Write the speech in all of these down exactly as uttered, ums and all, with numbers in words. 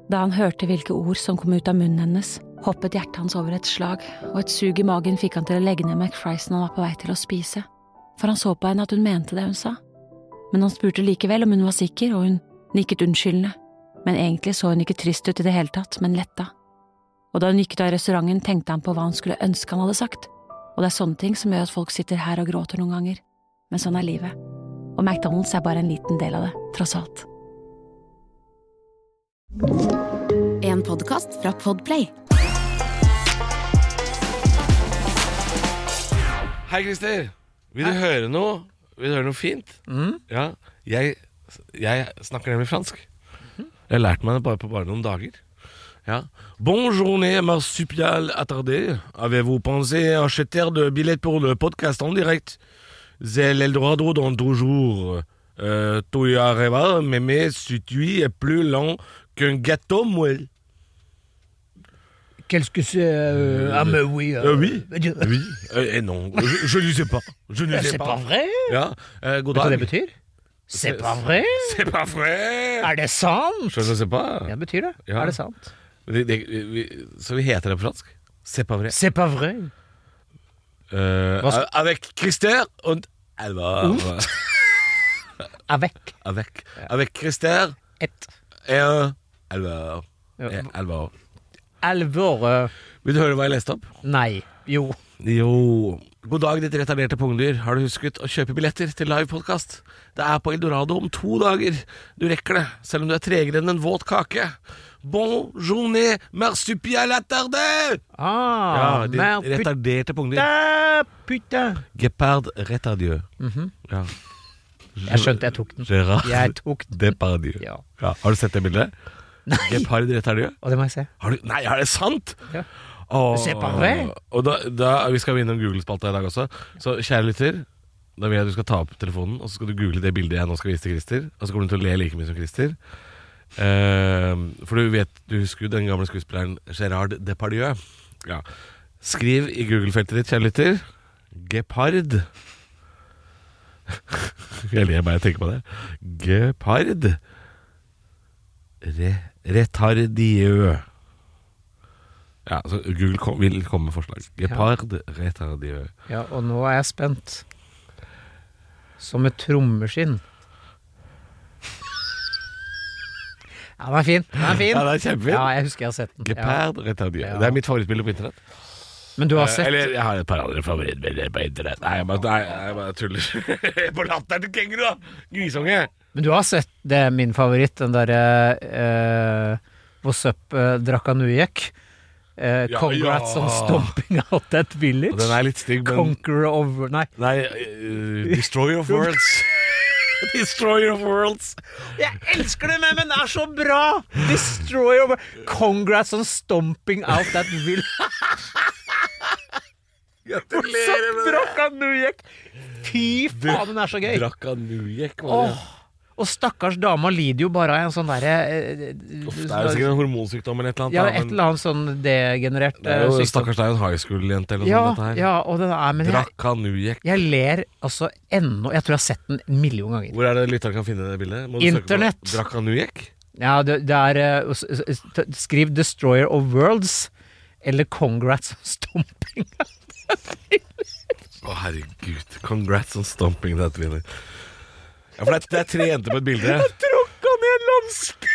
Da han hørte hvilke ord som kom ut av munnen hennes, hoppet hjertet hans over et slag, og et sug i magen fikk han til å legge ned McFriesen han var på vei til å spise, for han så på henne at hun mente det hun sa. Men han spurte likevel om hun var sikker, og hun nikket unnskyldende, men egentlig så hun ikke trist ut i det hele tatt, men letta. Og da hun gikk ut av restauranten, tenkte han på hva han skulle ønske han hadde sagt, og det er sånne ting som gjør at folk sitter her og gråter noen ganger, men sånn er livet. Og McDonald's er bare en liten del av det, tross alt. En podcast fra Podplay. Hei, Christer. Vil du høre noe? Vil du høre noe fint? Mm. Ja, jeg, jeg snakker nemlig fransk. Jeg har lært meg det bare på bare noen dager. Ja. Bonne journée, marsupial attardé. Avez-vous pensé acheter de billets pour le podcast en direct? C'est l'Eldorado dans deux jours. Euh, tu y arriveras, mais mais si tu es plus lent qu'un gâteau moelle. Qu'est-ce que c'est euh, Ah mais oui. Euh, euh, oui. Oui. Euh, et non, je, je ne sais pas. Je ne sais c'est pas. pas vrai. Ja. Uh, god Vet du hva dag. det betyr? C'est pas vrai. C'est pas vrai. Er det sant? Je ne sais pas. Ja, betyr det. Ja. Er det sant? Det, det, vi, så vi heter det på fransk. C'est pas vrai. C'est pas vrai. Uh, Hva sk- avec Christer und Alva. Avec. Avec. Avec Christer Et. et Alva. Ja. Et Alva. Alvor. øh, Vil du høre hva jeg leste opp? Nei. Jo. Jo. God dag, ditt retarderte pungdyr. Har du husket å kjøpe billetter til live podcast? Det er på Eldorado om to dager. Du rekker det, selv om du er tregere enn en våt kake. Bon journée, marsupial attardé! Ah, Ja, ditt men retarderte pungdyr. putain, putain. Gepard retardieu. Ja. Jeg skjønte jeg tok den. Gérard Jeg tok den. Depardieu. Ja. Ja. Har du sett det bildet? Nei. Gepard retardieu? Og det må jeg se. Har du? Nei, er det sant? Ja. Åh. C'est pas vrai. Og da, da, vi skal innom Google-spalta i dag også. Så kjære lytter, da vil jeg at du skal ta opp telefonen, og så skal du google det bildet jeg nå skal vise til Christer. Og så kommer du til å le like mye som Christer. Uh, for du vet, du husker jo den gamle skuespilleren Gérard Depardieu. Ja. Skriv i Google-feltet ditt, kjære lytter, Gepard. Jeg ler bare jeg tenker på det. Gepard Re retardieu. Ja, så Google kom, vil komme med forslag. Gepard retardieu. Ja, og nå er jeg spent. Som et trommeskinn. Ja, den er fin. Den er fin. Ja, det er kjempefint. Ja, jeg husker jeg har sett den. Gepard retardieu. Ja. Det er mitt favorittbilde på internett. Men du har sett... Eh, Eller jeg har et par andre favorittbilder på internett. Nei, jeg bare, nei, jeg bare tuller. På latteren til kenguru da. Grisunge. Men du har sett det, min favoritt, den der uh, What's up, uh, Drakanujek. Uh, Ja, congrats ja. on stomping out that village. Og den er litt stygg, men Conqueror over... Nei. Nei, uh, Destroyer of Worlds. Destroyer of Worlds. Jeg elsker det, men den er så bra! Destroyer over... Congrats on stomping out that village. Gratulerer med det. Drakanujek. Fy faen, den er så gøy. Drakanujek var det. Åh, og stakkars dama lider jo bare av en sånn derre eh, Uff, det er jo sikkert en hormonsykdom eller et eller annet. Ja, da, et men eller annet sånn degenerert det er jo, sykdom. stakkars, det er jo en high school-jente eller noe Ja, sånt dette her. ja, og den er, men jeg, Drakanujek. jeg ler altså ennå. Jeg tror jeg har sett den en million ganger. Hvor er det lytteren kan finne det bildet? Må du søke på Internett. Drakanujek? Ja, det, det er eh, s- s- s- skriv Destroyer of Worlds eller Congrats on stomping. Å herregud, congrats on stomping that winner. Ja, for det er, det er tre jenter på et bilde. Tråkka ned en landsby.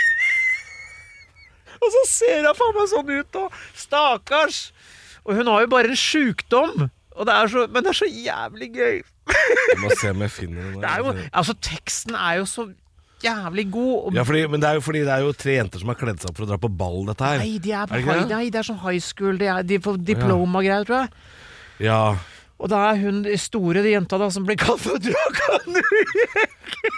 Og så ser hun faen meg sånn ut, og stakkars. Og hun har jo bare en sjukdom. Og det er så, men det er så jævlig gøy. Jeg må se om jeg finner den. Det er jo, altså teksten er jo så jævlig god. Og Ja, fordi, men det er jo fordi det er jo tre jenter som har kledd seg opp for å dra på ball, dette her. nei, de er, på Er det ikke high, det? nei, det er sånn high school. De, er, de får diploma-greier, tror jeg. Ja. Og da er hun de store de jenta da som blir kalt for Drakanujek.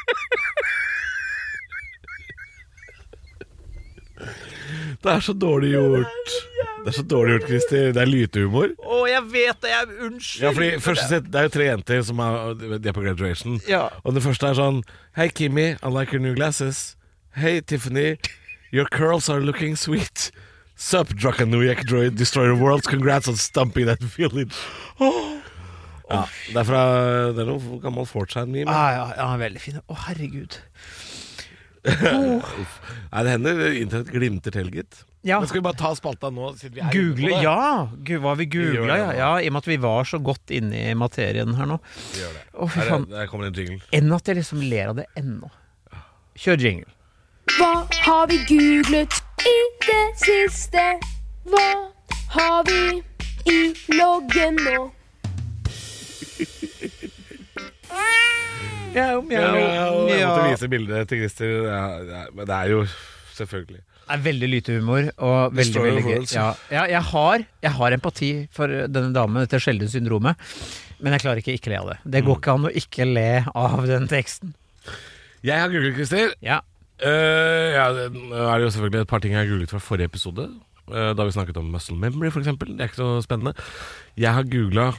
Det er så dårlig gjort. Det er så dårlig gjort, Christer. Det er lytehumor. Å, jeg vet det, jeg unnskyld. Ja, fordi første sett, det er jo tre jenter som er, de er på graduation. Ja. Og den første er sånn: Hei Kimmy, I like your new glasses. Hey Tiffany, your curls are looking sweet. Sup, Drakanujek, Destroyer of Worlds, congrats on stumping that village. Oh. Ja, det er fra, det er noe gammel Fortran-meme. Ah, ja, ja, veldig fin. Å, herregud. Uff. Nei, det hender internett glimter til, gitt. Ja. Men skal vi bare ta spalta nå? Siden vi er Google, inne på det? ja. Gud, hva vi Vi gjør googla, det ja. nå. ja. I og med at vi var så godt inne i materien her nå. Vi gjør det. Å, fy Her, faen. er- der kommer det en jingle. Enn at jeg liksom ler av det ennå. Kjør jingle. Hva har vi googlet i det siste? Hva har vi i loggen nå? Ja, Mjau, mjau, jeg måtte mjau. vise bildet til Christer, ja, ja, men det er jo selvfølgelig. Det er veldig lite humor og veldig, Destroyer veldig gøy. worlds. Ja, ja, jeg, har, jeg har empati for denne damen, dette sjeldne syndromet, men jeg klarer ikke ikke le av det. Det går ikke an å ikke le av den teksten. Jeg har googlet, Christer. Ja, Uh, ja, det nå er det jo selvfølgelig et par ting jeg har googlet fra forrige episode. Uh, da vi snakket om muscle memory, for eksempel. Det er ikke så spennende. Jeg har googlet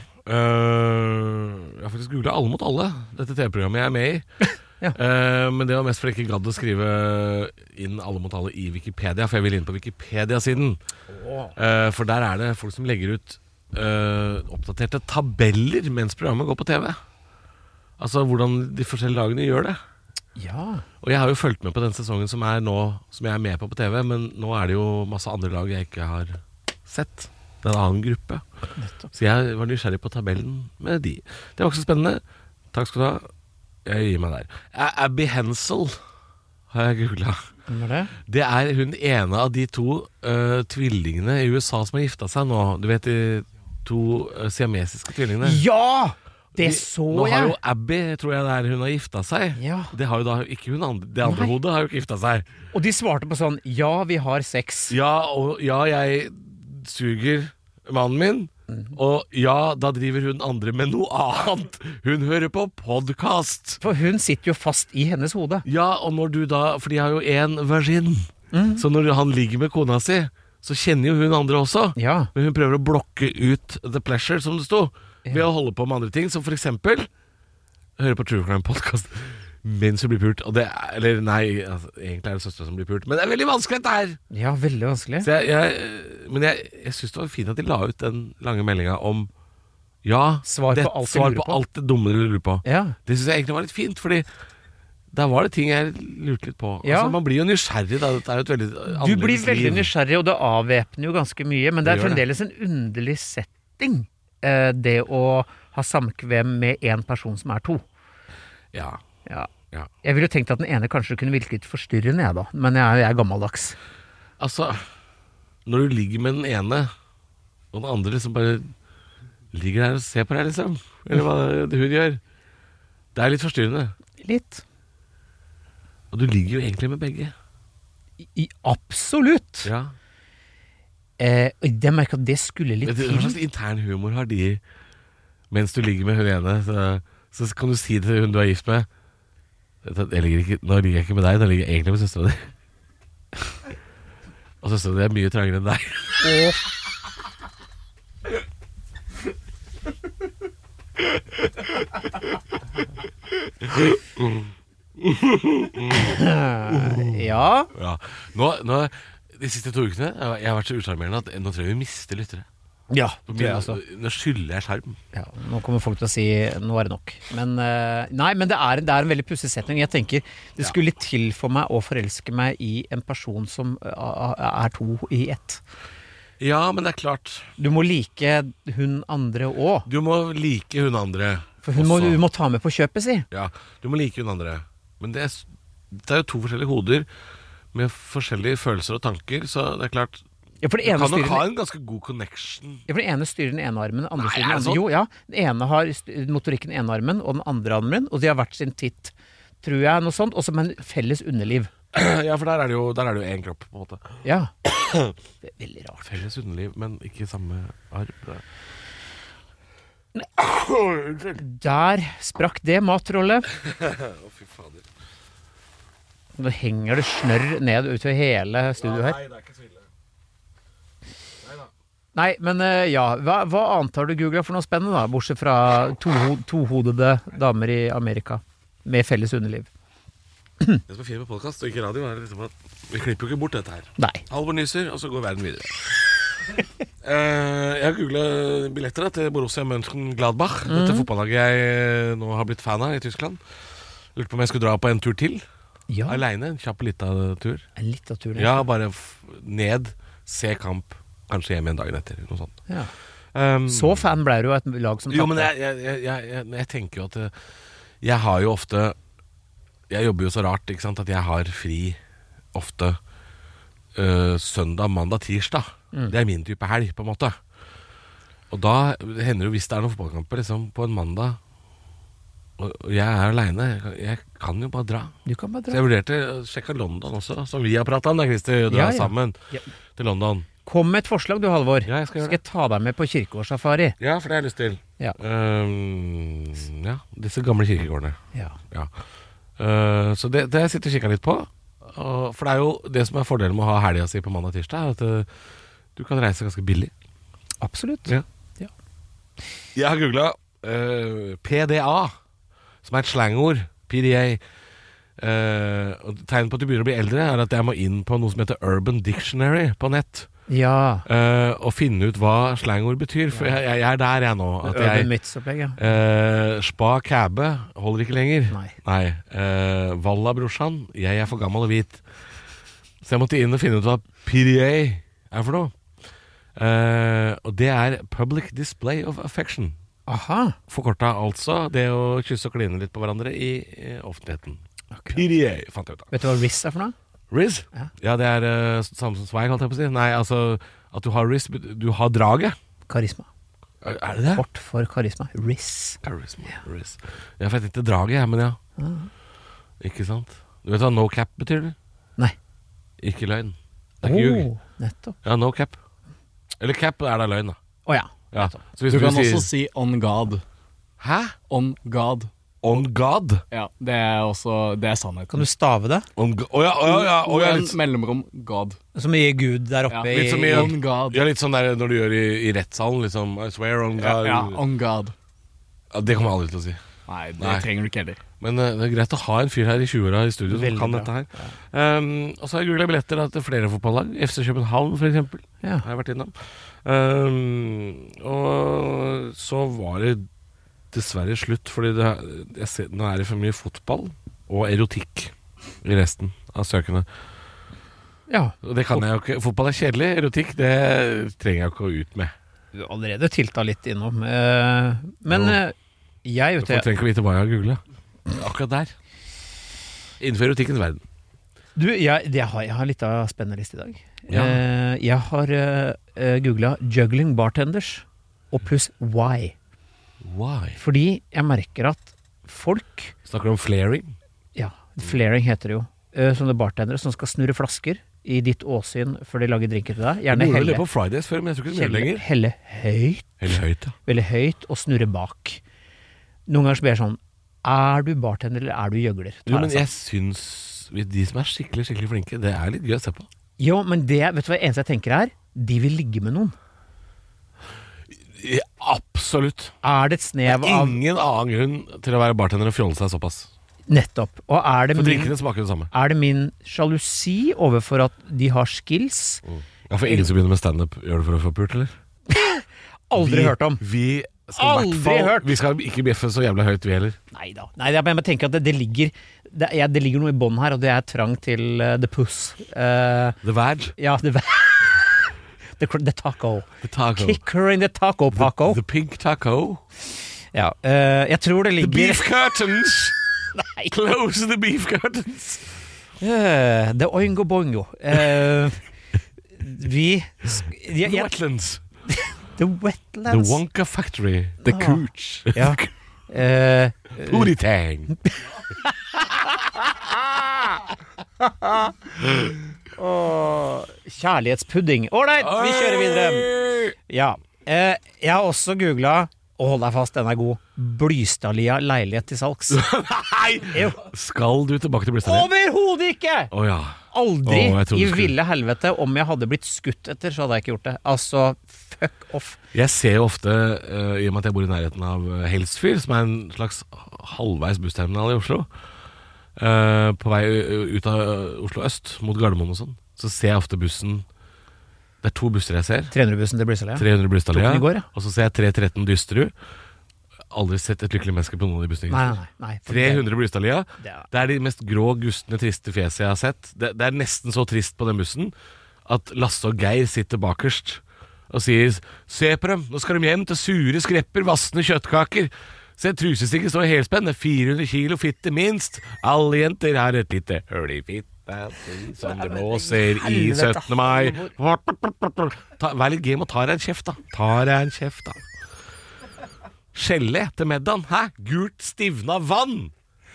uh, Jeg har faktisk googlet Alle mot alle, dette T V-programmet jeg er med i. Ja. uh, Men det var mest fordi jeg ikke gadd å skrive inn Alle mot alle i Wikipedia, for jeg vil inn på Wikipedia-siden. uh, For der er det folk som legger ut uh, oppdaterte tabeller mens programmet går på T V. Altså hvordan de forskjellige lagene gjør det. ja. Og jeg har jo fulgt med på den sesongen som er nå, som jeg er med på på T V, men nå er det jo masse andre lag jeg ikke har sett. Det er en annen gruppe. Så jeg var nysgjerrig på tabellen med de. Det var ikke så spennende. Takk skal du ha. Jeg gir meg der. A- Abby Hensel har jeg googlet. Hvem er det? Det er hun ene av de to øh, tvillingene i U S A som har gifta seg nå. Du vet de to øh, siamesiske tvillingene. Ja! Det De- så Nå har jo jeg! Abby, tror jeg det er, hun har gifta seg. Ja. Det har jo da ikke hun andre. Det andre Nei. hodet har jo ikke gifta seg. Og de svarte på sånn, ja, vi har sex. Ja, og ja, jeg suger mannen min. Og ja, da driver hun andre med noe annet. Hun hører på podcast. For hun sitter jo fast i hennes hode. Ja, og når du da, for de har jo en vagin. Så når han ligger med kona si, så kjenner jo hun andre også. Ja. Men hun prøver å blokke ut the pleasure, som det sto, ved å holde på med andre ting. Som for eksempel høre på True Crime Podcast mens hun blir pult. Og det er, eller nei, altså, egentlig er det søstera som blir pult. Men det er veldig vanskelig dette her. Ja, veldig vanskelig. Så jeg, jeg, men jeg, jeg syns det var fint at de la ut den lange meldinga om ja, Svar på det, alt de svar lurer på på. alt det dumme du lurer på. Ja. Det syns jeg egentlig var litt fint, fordi der var det ting jeg lurte litt på. Ja. Altså, man blir jo nysgjerrig da. Dette er jo et veldig Du annerledes blir veldig liv. nysgjerrig, og det avvæpner jo ganske mye, men det Det er gjør det. fremdeles en underlig setting, eh, det å ha samkvem med en person som er to. Ja, Ja. ja. Jeg ville jo tenkt at den ene kanskje kunne virke litt forstyrrende, jeg da, men jeg, er- jeg er gammeldags. Altså, når du ligger med den ene, og den andre liksom bare ligger der og ser på deg, liksom, eller hva det hun gjør, det er litt forstyrrende. Litt. Og du ligger jo egentlig med begge. I, i absolutt. Ja. Eh, og jeg merker at det skulle litt Vet du, til. Hva slags intern humor har de mens du ligger med hun ene? Så, så kan du si til hun du er gift med, vet du, jeg ligger ikke, nå ligger jeg ikke med deg, nå ligger jeg egentlig med søstera di. Og søstera di er mye trangere enn deg. Ja. Ja. Nå, nå, de siste to ukene jeg har jeg har vært så usjarmerende at nå tror jeg vi mister lyttere. Ja, Nå, det er altså. nå skylder jeg skjerm. Ja, nå kommer folk til å si nå er det nok. Men, eh, nei, men det er, det er en veldig pussig setning. Jeg tenker det skulle til for meg å forelske meg i en person som eh, er to i ett. Ja, men det er klart. Du må like hun andre òg. Du må like hun andre. For hun må, også. du må ta med på kjøpet, si. Ja, du må like hun andre. Men det er, s- det er jo to forskjellige hoder med forskjellige følelser og tanker, så det er klart Ja, for det du ene kan nok styrer ha den, en ganske god connection. ja, for det ene styrer den ene armen, den andre Nei, styrer den er det andre. sånn? Jo, ja. Den ene har st- motorikken i den ene armen, og den andre armen, og de har hvert sin titt, tror jeg, noe sånt, og så med en felles underliv. Ja, for der er det jo Der er det jo én kropp, på en måte. Ja. Det er veldig rart. Felles underliv, men ikke samme arv. Der sprakk det, mattrollet. Å, fy fader. Nå henger det snørr ned utover hele studioet her. Nei, det er ikke så ille. Nei da. Nei, men eh, ja, hva, hva annet har du googlet for noe spennende da, bortsett fra to, tohodede damer i Amerika med felles underliv? Det som er fint med podcast og ikke radio, er liksom at vi klipper jo ikke bort dette her. Nei. Halvor nyser, og så går verden videre. Eh, jeg har googlet billetter da, til Borussia Mönchengladbach, dette fotballaget jeg nå har blitt fan av i Tyskland. Lurte på om jeg skulle dra på en tur til. Ja. Alene, en kjapp liten tur. En litteratur. Ja, bare f ned, se kamp, kanskje hjem en dag etter, noe sånt. Ja. Um, Så fan ble du av et lag som Jo, men tapte. jeg, jeg, jeg, jeg, jeg tenker jo at det, jeg har jo ofte Jeg jobber jo så rart, ikke sant, at jeg har fri ofte øh, søndag, mandag, tirsdag. Mm. Det er min type helg, på en måte. Og da hender det jo, hvis det er noen fotballkamper liksom, på en mandag, og og jeg er alene, jeg, kan- jeg kan jo bare dra. Du kan bare Så dra. jeg vurderte å sjekke London også, som vi har pratet om, da, Christer, dra Ja, ja. sammen Ja. til London. Kom med et forslag du, Halvor. Ja, jeg skal gjøre Skal jeg ta deg med på kirkegårdssafari? Ja, for det har jeg lyst til. Ja. Um, ja, disse gamle kirkegårdene. Ja. Ja. Uh, så det, det har jeg sitter og kikket litt på. Og, for det er jo det som er fordelen med å ha helga si på mandag og tirsdag, er at uh, du kan reise ganske billig. Absolutt. Ja. Ja. Jeg har googlet uh, P D A, som er et slangord. P D A. Uh, og tegn på at du begynner å bli eldre, er at jeg må inn på noe som heter Urban Dictionary på nett. Ja. Uh, og finne ut hva slangord betyr. For jeg, jeg er der jeg nå. At Urban jeg Myths-opplegg, ja. uh, Spa Kæbe holder ikke lenger. Nei. Nei. Uh, Valla brorsan, jeg er for gammel og hvit. Så jeg måtte inn og finne ut hva P D A er for noe. Uh, og det er Public Display of Affection. Aha. Forkorta altså det å kysse og kline litt på hverandre i, i offentligheten. Akkurat. P D A, fant jeg ut av. Vet du hva R I S er for noe? Riz? Ja. Ja, det er uh, samme som sveig, holdt jeg på å si. Nei, altså, at du har riz, du har draget. Karisma. Er, er det det? Kort for karisma. R I S. Charisma, riz. Ja, for jeg tenkte draget, jeg, men ja. Ikke sant? Du vet hva no cap betyr? Eller? Nei. Ikke løgn. Det er ikke ljug. Oh, nettopp. Ja, no cap. Eller cap er da løgn, da. Å ja. Ja. Så hvis Du du, kan sier også si on God. Hæ? On God. On God? Ja, det er også Det er sannheten. Kan du stave det? On go- Å ja, å ja, å ja, Og en litt, mellomrom God. Som i Gud der oppe Ja, litt som i i On God. ja, litt sånn der når du gjør i, i rettssalen, liksom I swear on Ja, God. ja, on God. Ja, det kommer jeg aldri til å si. Nei, det Nei. trenger du ikke heller. Men eh, det er greit å ha en fyr her i tjueåra i studio som Veldig kan bra. dette her. Um, og så har jeg googlet billetter da, til flere fotballag. F C København, for eksempel. Ja. Har jeg vært innom. Um, og så var det dessverre slutt, fordi det, jeg ser, nå er det for mye fotball og erotikk i resten av søkene. ja. Og det kan jeg jo ikke. Fotball er kjedelig, erotikk det trenger jeg jo ikke å ut med. Du har allerede tilta litt innom. Eh, men Jo. eh, jeg vet Folk trenger ikke å vite hva jeg har googlet. Akkurat der. Innenfor erotikkens verden. Du, jeg, det har, jeg har litt av spennende liste i dag. Ja. Eh, jeg har uh, googla 'juggling bartenders' og pluss 'why'. Why? Fordi jeg merker at folk, Snakker du om flaring? ja, flaring heter det jo, uh, sånne bartendere som skal snurre flasker i ditt åsyn før de lager drinker til deg. Jeg Gjerne gjorde helle, det på Fridays før, men jeg tror ikke det er mulig helle, lenger. helle høyt, Eller høyt, ja. veldig høyt, og snurre bak. Noen ganger så blir jeg sånn, er du bartender eller er du gjøgler? Jo, Tar men jeg jeg syns de som er skikkelig, skikkelig flinke, det er litt gøy å se på. Jo, men det, vet du hva eneste jeg tenker er? De vil ligge med noen. Ja, absolutt. Er det et Det snev er av ingen annen grunn til å være bartender og fjolle seg såpass. nettopp? Og er det For min, drinkene smaker jo det samme. er det min sjalusi overfor at de har skills? Ja, for ingen som begynner med stand-up, gjør det for å få pult, eller? Aldri vi, hørt om. Vi skal i Aldri hvert fall, hørt. Vi skal ikke bjeffe så jævla høyt, vi heller. Nei da. Nei, jeg bare tenker at det, det ligger det, ja, det ligger noe i bånn her, og det er trang til uh, the puss. Uh, The Vag. ja, det the, the taco. The taco. Kick her in the taco, Paco. The, the pink taco. Ja, uh, jeg tror det The ligger beef curtains. Nei. Close the beef curtains. Uh, the oingo boingo. Uh, vi sk- The jeg, jeg, wetlands. The The wetlands. Wonka factory. The Ah. Cooch. Ja. Uh, Booty tang. Åh, kjærlighetspudding. Ålreit, vi kjører videre. Ja. Eh, jeg har også googla, og hold deg fast, den er god, Blystadlia leilighet til salgs. Nei! Jo. Skal du tilbake til Bristol? Overhodet ikke! Å ja. Aldri Åh, jeg trodde i du skulle- ville helvete. Om jeg hadde blitt skutt etter, så hadde jeg ikke gjort det. Altså, fuck off. Jeg ser jo ofte, uh, i og med at jeg bor i nærheten av uh, Helsfyr, som er en slags halvveis bussterminal i Oslo, uh, på vei u- ut av uh, Oslo øst, mot Gardermoen og sånn, så ser jeg ofte bussen. Det er to busser jeg ser. tre hundre-bussen til Blystadlia. tre hundre Brystadlia, Tok den i går, ja. og så ser jeg tre tretten Dysterud. aldri sett et lykkelig menneske på noen av de bussene. Nei, nei, nei. for tre hundre Blystadlia. Det er- Det er de mest grå, gustne, triste fjeset jeg har sett. Det, det er nesten så trist på den bussen at Lasse og Geir sitter bakerst og sier se på dem, nå skal de hjem til sure skrepper, vassende kjøttkaker. Se, trusestikket står i helspenn, det er fire hundre kilo fitte minst. Alle jenter har et lite høl i fitta som det blåser i syttende mai. Ta, vær litt game og ta deg en kjeft, da. Ta deg en kjeft, da. Skjelle etter middagen. Hæ? Gult stivna vann.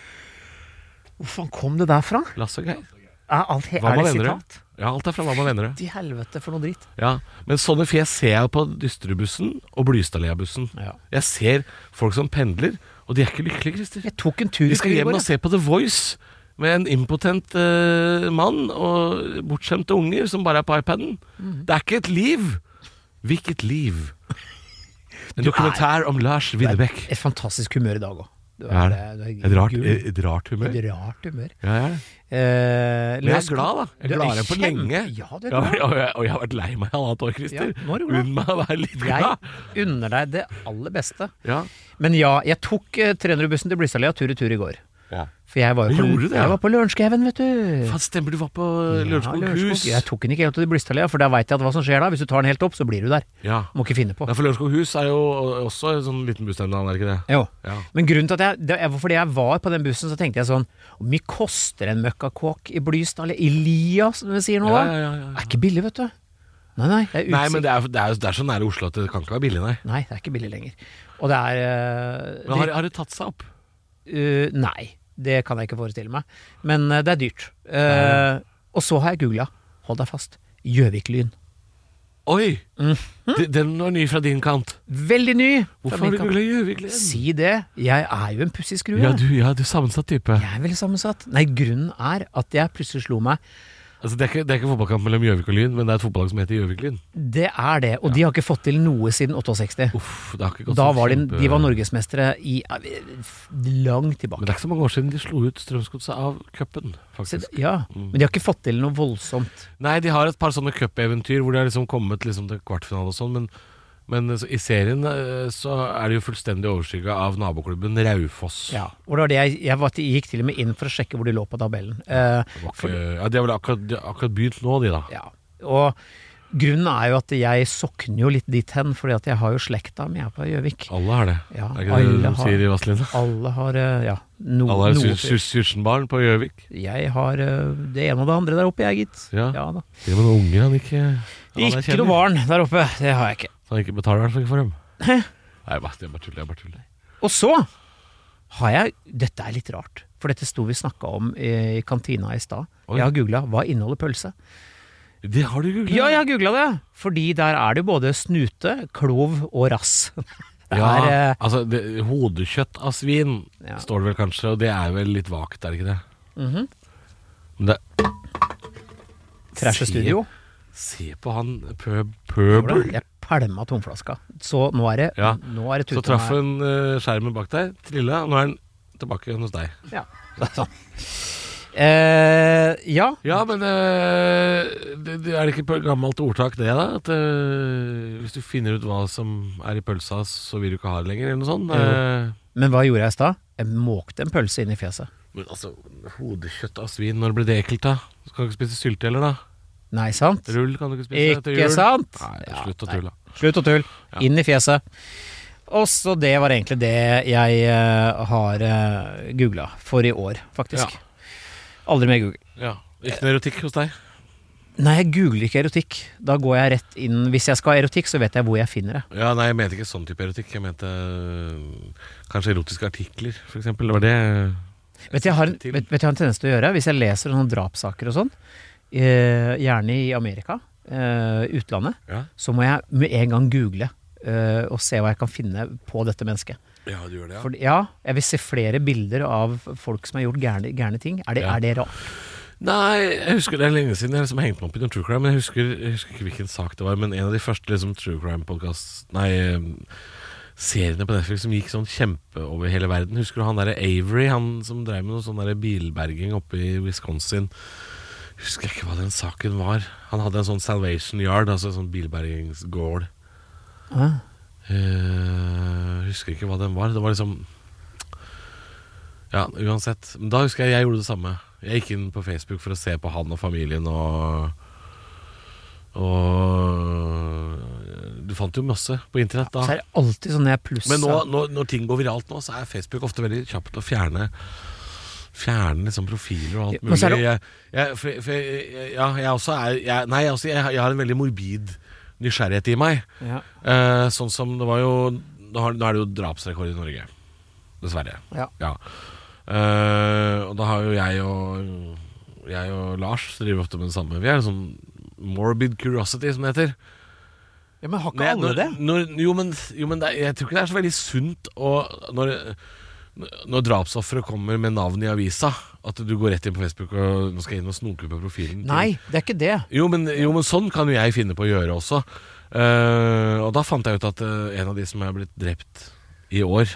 Hvor faen kom det der fra? Lasse og Geir. Er, alt, Hva er med det venner? sitat? Ja, alt er fra Hva med venner. Til helvete for noe dritt. Ja, men sånne fjes ser jeg jo på Dysterudbussen og Blystadlia-bussen. Ja. Jeg ser folk som pendler, og de er ikke lykkelige, Christer. Jeg tok en tur De skal i hjem går, og se på The Voice med en impotent eh, mann og bortskjemte unger som bare er på iPaden. Det er ikke et liv. Hvilket liv? En dokumentar om Lars Winnebekk. Et fantastisk humør i dag òg. Ja, et rart, et rart humør. Et rart humør. Ja, ja. Eh, Men jeg løs- er glad, da. Jeg Du er gladere enn på kjempe- lenge. Ja, du er Ja, glad. og, jeg, og jeg har vært lei meg i halvannet år, Christer. Ja, nå er du glad. Unn meg å være litt Jeg glad. unner deg det aller beste. Ja. Men ja, jeg tok eh, tre hundre-bussen til Blystadlia tur i tur i går. Ja. For jeg var jo på, Gjorde du det? jeg var på Lørenskauen, vet du. Faen, stemmer du var på Lørenskog Ja, hus? Jeg tok den ikke helt til Blystadlia, for da veit jeg at hva som skjer da. Hvis du tar den helt opp, så blir du der. Ja. Må ikke finne på. Nei, for Lørenskog hus er jo også en sånn liten bussterminal, er det ikke det? Jo. Ja. Men grunnen til at jeg, det, fordi jeg var på den bussen, så tenkte jeg sånn hvor mye koster en møkkakåk i Blystad, eller Elia, som vi sier nå Ja, da? ja, ja, ja. Det er ikke billig, vet du. Nei, nei. Det er Nei, utsikt. men det er, det, er, det er så nære Oslo at det kan ikke være billig, nei. Nei, det er ikke billig lenger. Og det er eh, Men har, har det tatt seg opp? Uh, nei, det kan jeg ikke forestille meg. Men uh, det er dyrt. Uh, og så har jeg googla, hold deg fast, Gjøvik-lyn. Oi! De- Den var ny fra din kant. Veldig ny! Hvorfor fra har min du kant. googlet Gjøvik-Lyn? Si det. Jeg er jo en pussig skrue. Ja, du, ja, du er sammensatt type. Jeg er veldig sammensatt. Nei, grunnen er at jeg plutselig slo meg. Altså, det, er ikke, det er ikke fotballkamp mellom Gjøvik og Lyn, men det er et fotballag som heter Gjøvik-Lyn. Det er det, og de har ikke fått til noe siden åttiåtte. Uff, det har ikke gått Da så var de, kjempe- de var norgesmestere i uh, langt tilbake. Men det er ikke så mange år siden de slo ut Strømsgodset av cupen, Så, faktisk. ja, men de har ikke fått til noe voldsomt. Nei, de har et par sånne cupeventyr hvor de har liksom kommet liksom til kvartfinale og sånn, men, men så i serien eh, så er det jo fullstendig overskygget av naboklubben Raufoss. Ja, og det var det jeg, jeg var, gikk til og med inn for å sjekke hvor de lå på tabellen. Eh, Det var ikke, ja, de har vel akkurat, de har akkurat begynt nå, de da. Ja, og grunnen er jo at jeg sokner jo litt dit hen, fordi at jeg har jo slekta mi her på Gjøvik. Alle har det. Ja, er det ikke det alle de har- sier i Vazelina? Alle har, eh, ja, no, Alle har noe sur- sur- sursenbarn på Gjøvik. Jeg har eh, det ene og det andre der oppe, jeg gitt. Ja. Ja da. Til og med noen unger han ikke han er Ikke noe barn der oppe, det har jeg ikke. Så han ikke betaler i hvert fall ikke for dem. Hæ? Nei, bare, jeg bare tuller, jeg bare tuller. Og så har jeg, dette er litt rart, for dette sto vi snakket om i, i kantina i stad. Oi. Jeg har googlet, hva inneholder pølse? Det har du googlet? Ja, jeg har googlet det, fordi der er det jo både snute, klov og rass. Det Ja, er, eh, altså det, hodekjøtt av svin Ja. står det vel kanskje, og det er vel litt vagt, er det ikke det? Mhm. Men det Trash Se- studio. Se på han pøb, pøbel. Jeg pælma tomflaska. Så nå er det, Ja. nå er det Så tuta traff meg. hun uh, skjermen bak deg, trilla, og nå er han tilbake hos deg. Ja, det er sånn. Eh, ja. Ja, men eh, det, det er det ikke et gammelt ordtak det da? At eh, hvis du finner ut hva som er i pølsa, så vil du ikke ha det lenger, eller noe sånt? Eh, Men hva gjorde jeg i stad? Jeg måkte en pølse inn i fjeset. men altså, hodekjøtt av svin, når blir det ekkelt da? Du kan ikke spise sylte heller da? Nei, sant? Rull kan du ikke spise etter Ikke jul. sant? Nei, Ja, slutt å nei. tulle. Slutt å tulle. Ja. Inn i fjeset. Og så det var egentlig det jeg eh, har uh, googla for i år, faktisk. Ja. Aldri mer Google. Ja, ikke noe erotikk hos deg? Nei, jeg googler ikke erotikk. Da går jeg rett inn. Hvis jeg skal ha erotikk, så vet jeg hvor jeg finner det. Ja, nei, jeg mente ikke sånn type erotikk. Jeg mente øh, kanskje erotiske artikler, for eksempel. Det var det. Vet du, jeg har en, Til. vet, vet du, jeg har en tendens til å gjøre hvis jeg leser sånne drapssaker og sånn, eh, gjerne i Amerika, eh, utlandet, Ja, så må jeg med en gang google eh, og se hva jeg kan finne på dette mennesket. ja du gjør det, ja. For, ja, jeg vil se flere bilder av folk som har gjort gærne, gærne ting. Er det, Ja. er det rart? Nei, jeg husker det er lenge siden jeg liksom hengte meg opp i noen true crime. Men jeg husker, jeg husker ikke hvilken sak det var. Men en av de første liksom, true crime-podcast Nei, eh, seriene på Netflix som gikk sånn kjempe over hele verden. Husker du han derre Avery, han som drev med noe sånn derre bilberging oppe i Wisconsin? Husker jeg ikke hva den saken var. Han hadde en sånn Salvation Yard, altså en sånn bilbergingsgård. Ah. uh, Husker ikke hva den var. Det var liksom Ja, uansett. Men da husker jeg jeg gjorde det samme. Jeg gikk inn på Facebook for å se på han og familien og Og du fant jo masse på internett da. Så er det alltid sånn jeg pluss. Men nå, når, når ting går viralt nå, så er Facebook ofte veldig kjapt å fjerne Fjerne liksom profiler og alt Men så er mulig. det- Jeg, jeg, for, for, jeg, ja, jeg også er jeg, Nei, altså, jeg, jeg har en veldig morbid nysgjerrighet i meg. Ja. Eh, sånn som det var jo Nå, har, nå er det jo drapsrekord i Norge. Dessverre. Ja. Eh, og da har jo jeg og Jeg og Lars driver ofte med det samme. Vi er sånn morbid curiosity, som det heter. Ja, men har ikke Nei, alle når, det? Når, jo, men, jo, men det, er- jeg tror ikke det er så veldig sunt å, når, når drapsoffere kommer med navn i avisa, at du går rett inn på Facebook og nå skal jeg inn og snoke på profilen. til- Nei, det er ikke det. Jo men, jo, men sånn kan jo jeg finne på å gjøre også. Eh, og da fant jeg ut at eh, en av de som er blitt drept i år,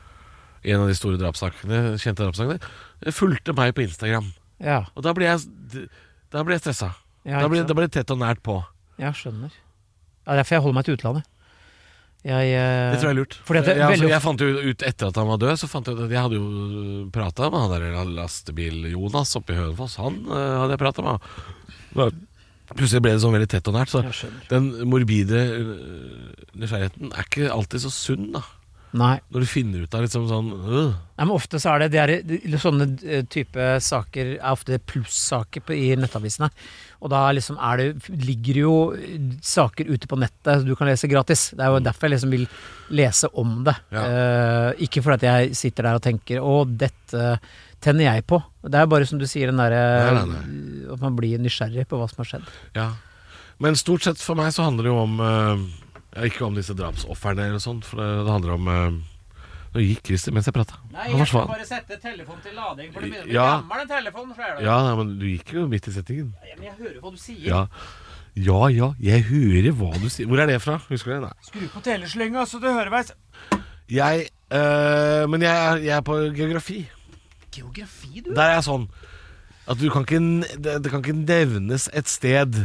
i en av de store drapssakene, kjente drapssakene, fulgte meg på Instagram. Ja, Og da ble jeg, da ble jeg stressa. ja Da ble, ikke da sant? ble det tett og nært på. Jeg skjønner. Ja, det er derfor jeg holder meg til utlandet. Jeg, eh, Det tror jeg er lurt. Fordi at det er jeg, altså, veldig jeg fant jo ut etter at han var død, så fant jeg ut at jeg hadde jo prata med han der lastebil-Jonas oppe i Hønefoss. Han eh, hadde jeg prata med. Da plutselig ble det sånn veldig tett og nært. Så Jeg skjønner. den morbide øh, nysgjerrigheten er ikke alltid så sunn, da. Nei. Når du finner ut av liksom sånn øh. Nei, men ofte så er det, det er, det- sånne eh, type saker er ofte plussaker på- i nettavisene. Og da liksom er det, ligger jo saker ute på nettet du kan lese gratis. Det er jo derfor jeg liksom vil lese om det. Ja. Eh, ikke fordi at jeg sitter der og tenker å, dette tenner jeg på. Det er bare som du sier, den derre Nei, nei, at man blir nysgjerrig på hva som har skjedd. Ja. Men stort sett for meg så handler det jo om øh, ja, ikke om disse drapsofferne eller sånn, for det, det handler om øh, Nå gikk Christer mens jeg prata. Han forsvant. bare sette telefonen til lading, for det begynner å bli Ja. gammel den telefonen. Ja, nei, men du gikk jo midt i settingen. Men jeg hører hva du sier. Ja. Ja, ja, jeg hører hva du sier. Hvor er det fra? Husker du det? Nei. Skru på teleslynga så du hører hva jeg sier. Jeg øh, Men jeg er, jeg er på geografi. Geografi, du? Der er jeg sånn at du kan ikke, n- det, det kan ikke nevnes et sted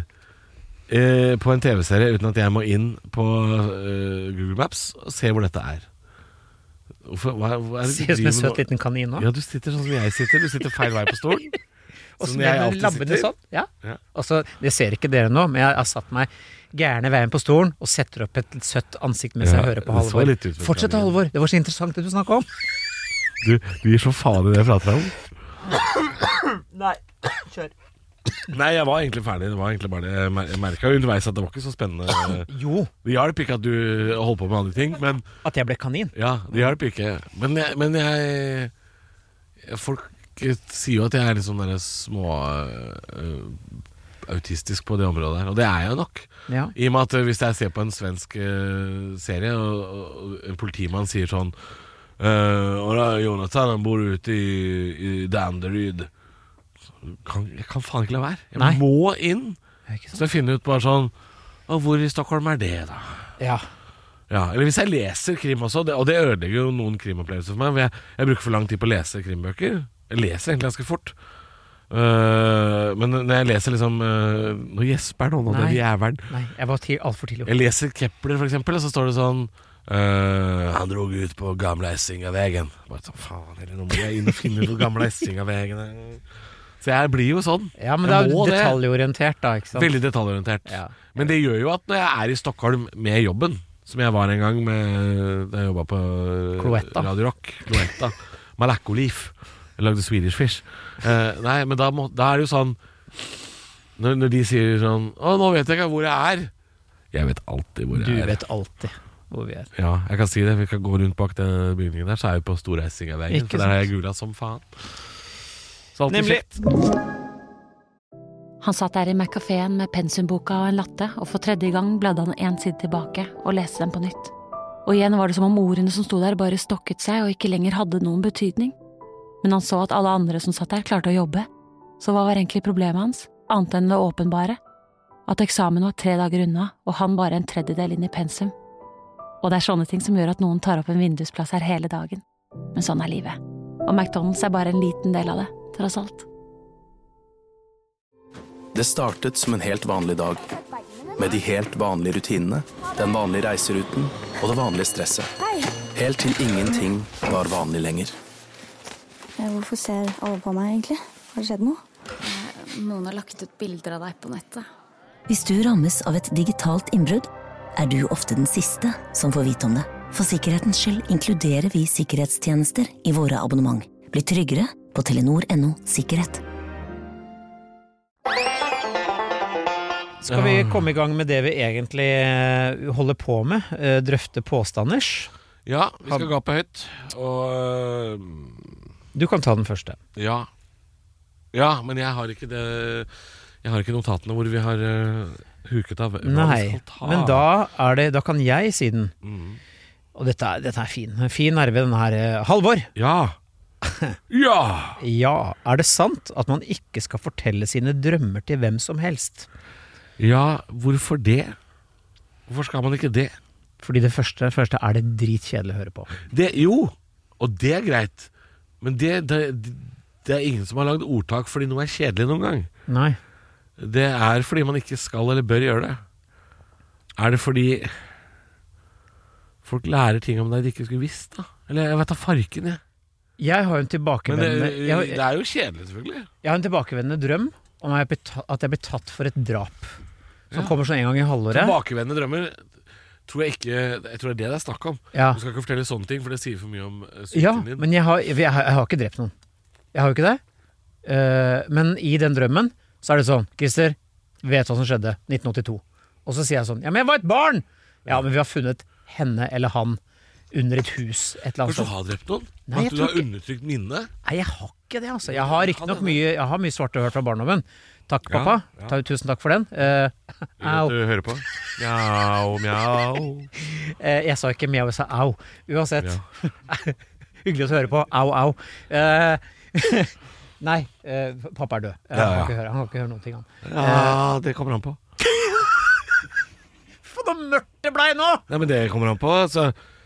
eh, på en tv-serie uten at jeg må inn på eh, Google Maps og se hvor dette er. Hvorfor, hva, hva er det du Ser ut som en driver søt med nå? liten kanin nå. Ja, du sitter sånn som jeg sitter. Du sitter feil vei på stolen. Og så Sånn jeg med alltid labbene sitter. sånn. Ja. Ja. Og så, det ser ikke dere nå, men jeg har satt meg gærne veien på stolen og setter opp et litt søtt ansikt mens Ja, jeg hører på det så Halvor. litt ut som Fortsett, kanin. Halvor. Det var så interessant det du snakket om. Du, du gir så faen i det jeg prater om. Nei, kjør. Nei, jeg var egentlig ferdig. Det var egentlig bare det. Jeg mer- Jeg merka underveis at det var ikke så spennende. Jo, Det hjalp ikke at du holdt på med andre ting, men at jeg ble kanin. ja, det hjalp ikke. Men jeg, men jeg folk sier jo at jeg er litt sånn der små øh, autistisk på det området der, og det er jeg jo nok. Ja. I og med at hvis jeg ser på en svensk øh, serie, og, og en politimann sier sånn øh, og da Jonathan han bor ute i, i Danderyd, kan, jeg kan faen ikke la være. Jeg Nei. må inn. Ikke Så sant? jeg finner ut bare sånn Og hvor i Stockholm er det, da? Ja. Ja, eller hvis jeg leser krim også, det, og det ødelegger jo noen krimopplevelser for meg. for Jeg, jeg bruker for lang tid på å lese krimbøker. Jeg leser egentlig ganske fort. Uh, men når jeg leser liksom uh, Nå gjesper noen av Nei. den jævelen. Nei, jeg var til, alt for tidlig. Jeg leser Kepler, for eksempel, og så står det sånn uh, Han drog ut på gamla Essingavägen. Bare sånn, faen, eller nå må jeg inn og finne ut hvor gamla Essingavägen er. Så jeg blir jo sånn. Ja, men det Jeg er må jo det. detaljorientert da, ikke sant? Veldig detaljorientert. Ja. Men det gjør jo at når jeg er i Stockholm med jobben, som jeg var en gang med, da jeg jobbet på Cloetta. Radio Rock, Cloetta, Malaco Leaf, jeg lagde Swedish Fish. Eh, nei, men da, må, da er det jo sånn, når, når de sier sånn, å, nå vet jeg ikke hvor jeg er. Jeg vet alltid hvor Du jeg er. vet alltid hvor vi er. Ja, jeg kan si det, vi kan gå rundt bak den bygningen der, så er vi på Storreisingaveien, Ikke for der har sant. jeg gula som faen. Så alltid Nemlig. kjekt. Han satt der i McCaféen med pensumboka og en latte, og for tredje gang bladde han en side tilbake og leste den på nytt. Og igjen var det som om ordene som sto der bare stokket seg og ikke lenger hadde noen betydning. Men han så at alle andre som satt der klarte å jobbe, så hva var egentlig problemet hans, annet enn det åpenbare? At eksamen var tre dager unna, og han bare en tredjedel inn i pensum. Og det er sånne ting som gjør at noen tar opp en vindusplass her hele dagen. Men sånn er livet. Og McDonald's er bare en liten del av det, tross alt. Det startet som en helt vanlig dag. Med de helt vanlige rutinene, den vanlige reiseruten og det vanlige stresset. Helt til ingenting var vanlig lenger. Hvorfor ser alle på meg egentlig? Har det skjedd noe? Noen har lagt ut bilder av deg på nettet. Hvis du rammes av et digitalt innbrudd, er du ofte den siste som får vite om det. For sikkerhetens skyld inkluderer vi sikkerhetstjenester i våre abonnement. Bli tryggere på telenor punktum no sikkerhet. Skal vi komme i gang med det vi egentlig holder på med? Drøfte påstanders? Ja, vi skal gape høyt. Og du kan ta den første. Ja. Ja, men jeg har ikke det. Jeg har ikke notatene hvor vi har uh, huket av. Nei, men da er det Da kan jeg si den. Mm. Og dette er, dette er fin. Fin nerve, denne her. Halvor. Ja. Ja. Ja. Er det sant at man ikke skal fortelle sine drømmer til hvem som helst? Ja, hvorfor det? Hvorfor skal man ikke det? Fordi det første, første er det dritkjedelig å høre på. Det, jo, og det er greit. Men det, det, det er ingen som har lagd ordtak fordi noe er kjedelig noen gang. Nei. Det er fordi man ikke skal eller bør gjøre det. Er det fordi folk lærer ting om deg de ikke skulle visst da? Eller jeg vet da farken jeg. Jeg har jo en tilbakevendende... Men det, jeg, det er jo kjedelig selvfølgelig. Jeg har en tilbakevendende drøm om at jeg blir tatt for et drap. Som ja. Kommer sånn en gang i halvåret. Tilbakevendende drømmer tror jeg ikke. Jeg tror det er det det er snakk om. Ja. Du skal ikke fortelle sånne ting, for det sier for mye om uh, syken ja, din. Men jeg har, jeg, jeg, har, jeg har ikke drept noen. Jeg har jo ikke det. Uh, men i den drømmen så er det sånn: Christer, vet hva som skjedde nitten åttito. Og så sier jeg sånn: ja, men jeg var et barn! Ja, men vi har funnet henne eller han under et hus. Et eller annet. Kanskje du har drept noen? Nei, at du har undertrykt minne? Nei, jeg har ikke det, altså. Jeg har ikke nok mye, jeg har mye svarte hørt fra barndommen. Takk, pappa. Ja, ja. Ta, tusen takk for den. Uh, au. Du hører på. Mjau, mjau. Uh, jeg sa ikke mjau, jeg sa au. Uansett. Ja. Hyggelig å høre på. Au, au. Uh, nei, uh, pappa er død. Uh, ja, ja. Han kan ikke høre, han kan ikke høre noen ting. Han. Ja, uh, det kommer han på. For noe mørkt det ble nå! Nei, men det kommer han på, så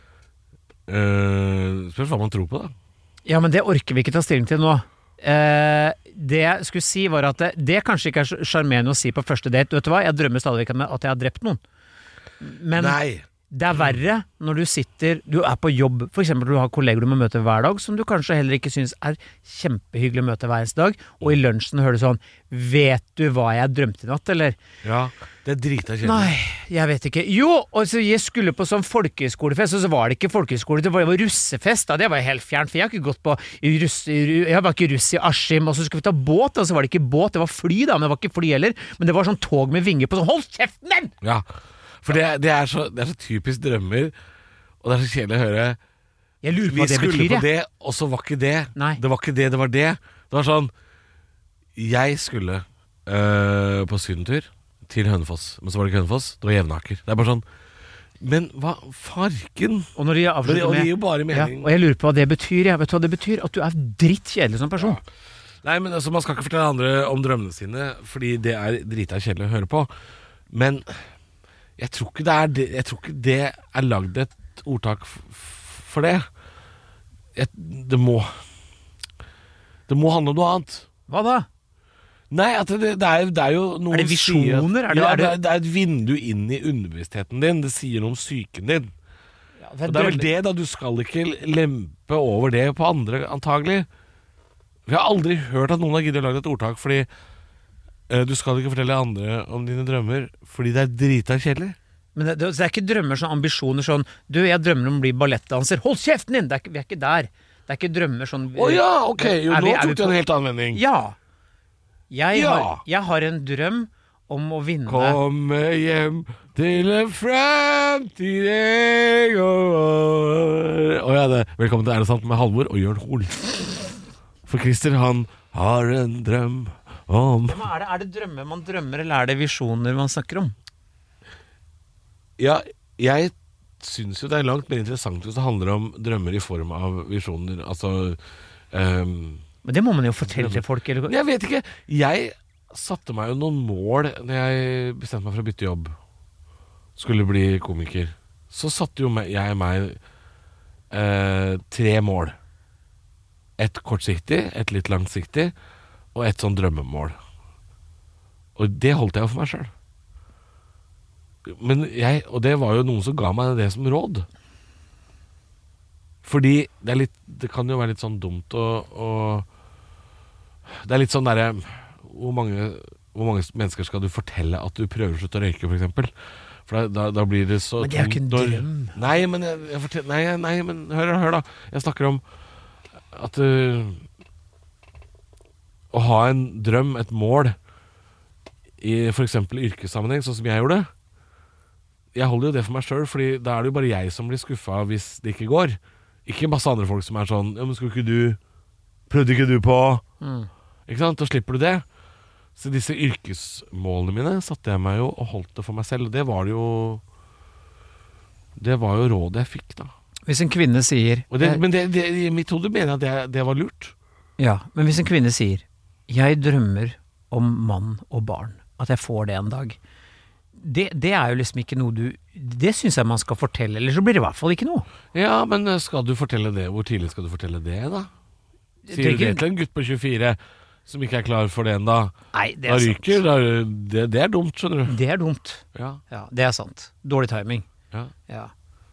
uh, spørs hva man tror på, da. Ja, men det orker vi ikke ta stilling til nå. Uh, det jeg skulle si var at det, det kanskje ikke er sjarmerende å si på første date. Vet du hva? Jeg drømmer stadig vekk om at jeg har drept noen. Men Nei. Det er verre når du sitter, du er på jobb, for eksempel du har kolleger du må møte hver dag, som du kanskje heller ikke synes er kjempehyggelig å møte hver eneste dag, og i lunsjen hører du sånn: vet du hva jeg drømte i natt, eller? Ja, det er drita kjedelig. Nei, jeg vet ikke. Jo, og så jeg skulle på sånn folkehøyskolefest, og så var det ikke folkehøyskole, det var, det var russefest, da. Det var helt fjernt, for jeg har ikke gått på russ, jeg var ikke russ i Askim, og så skulle vi ta båt, og så var det ikke båt, det var fly da, men det var ikke fly heller, men det var sånn tog med vinger på sånn: hold kjeften din! Ja. For det, det, er så, det er så typisk drømmer, og det er så kjedelig å høre. Jeg lurer på hva det betyr, Vi skulle på det, og så var ikke det. Nei. Det var ikke det, det var det. Det var sånn: jeg skulle øh, på sydentur til Hønefoss, men så var det ikke Hønefoss, det var Jevnaker. Det er bare sånn: men hva farken? Og, når de og, det, og det gir jo bare mening. Ja, og jeg lurer på hva det betyr. Jeg vet hva det betyr, at du er drittkjedelig som person. Ja. Nei, men altså, man skal ikke fortelle andre om drømmene sine, fordi det er drita kjedelig å høre på. Men Jeg tror ikke det er det, jeg tror ikke det er lagd et ordtak for det. Jeg, det må Det må handle om noe annet. Hva da? Nei, at det, det, er, det er jo noen Er det visjoner? Er det, ja, er det, det er et vindu inn i underbevisstheten din. Det sier noe om psyken din. Ja, det, er det er vel det, da. Du skal ikke lempe over det på andre, antagelig. Vi har aldri hørt at noen har giddet å lage et ordtak fordi du skal ikke fortelle andre om dine drømmer fordi det er drita kjedelig. Men det, det er ikke drømmer, sånn ambisjoner sånn: du, jeg drømmer om å bli ballettdanser. Hold kjeften din! Det er ikke, vi er ikke der. Det er ikke drømmer sånn. Å oh, ja, ok. Jo, nå tok du en helt annen vending. Ja. Jeg, ja. Har, jeg har en drøm om å vinne. Komme hjem til en fremtid jeg går. Å ja, det. Velkommen til Er det sant med Halvor og Jørn Hoel. For Christer, han har en drøm om ja, er, det, er det drømmer man drømmer, eller er det visjoner man snakker om? Ja, jeg synes jo det er langt mer interessant hvis det handler om drømmer i form av visjoner. Altså um, Men det må man jo fortelle til folk, eller? Jeg vet ikke. Jeg satte meg jo noen mål når jeg bestemte meg for å bytte jobb. Skulle bli komiker. Så satte jo jeg meg uh, tre mål. Et kortsiktig, et litt langsiktig og et sånn drømmemål. Og det holdt jeg jo for meg selv. Men jeg, og det var jo noen som ga meg det som råd. Fordi det er litt, det kan jo være litt sånn dumt å, å det er litt sånn der hvor mange, hvor mange mennesker skal du fortelle at du prøver å slutte å røyke, for eksempel? For da, da, da blir det så Men det er jo ikke en drøm. Nei, men jeg, jeg fortell, nei, nei, men hør, hør da. Jeg snakker om at uh, å ha en drøm, et mål i for eksempel yrkessammenheng, sånn som jeg gjorde. Jeg holder jo det for meg selv, fordi da er det jo bare jeg som blir skuffet hvis det ikke går. Ikke masse andre folk som er sånn, ja, men skal ikke du, prøvde ikke du på? Mm. Ikke sant? Da slipper du det. Så disse yrkesmålene mine satte jeg meg jo og holdt det for meg selv. Det var jo Det var jo rådet jeg fikk da. Hvis en kvinne sier og det, Men det, det, i mitt hode mener jeg at det, det var lurt. Ja, men hvis en kvinne sier jeg drømmer om mann og barn, at jeg får det en dag, det, det er jo liksom ikke noe du det synes jeg man skal fortelle, eller så blir det i hvert fall ikke noe. Ja, men skal du fortelle det? Hvor tidlig skal du fortelle det da? Sier du det til en gutt på tjuefire som ikke er klar for det enda? Nei, det er da ryker, sant. Da, det, det er dumt, skjønner du. Det er dumt. Ja, ja det er sant. Dårlig timing. Ja. Ja.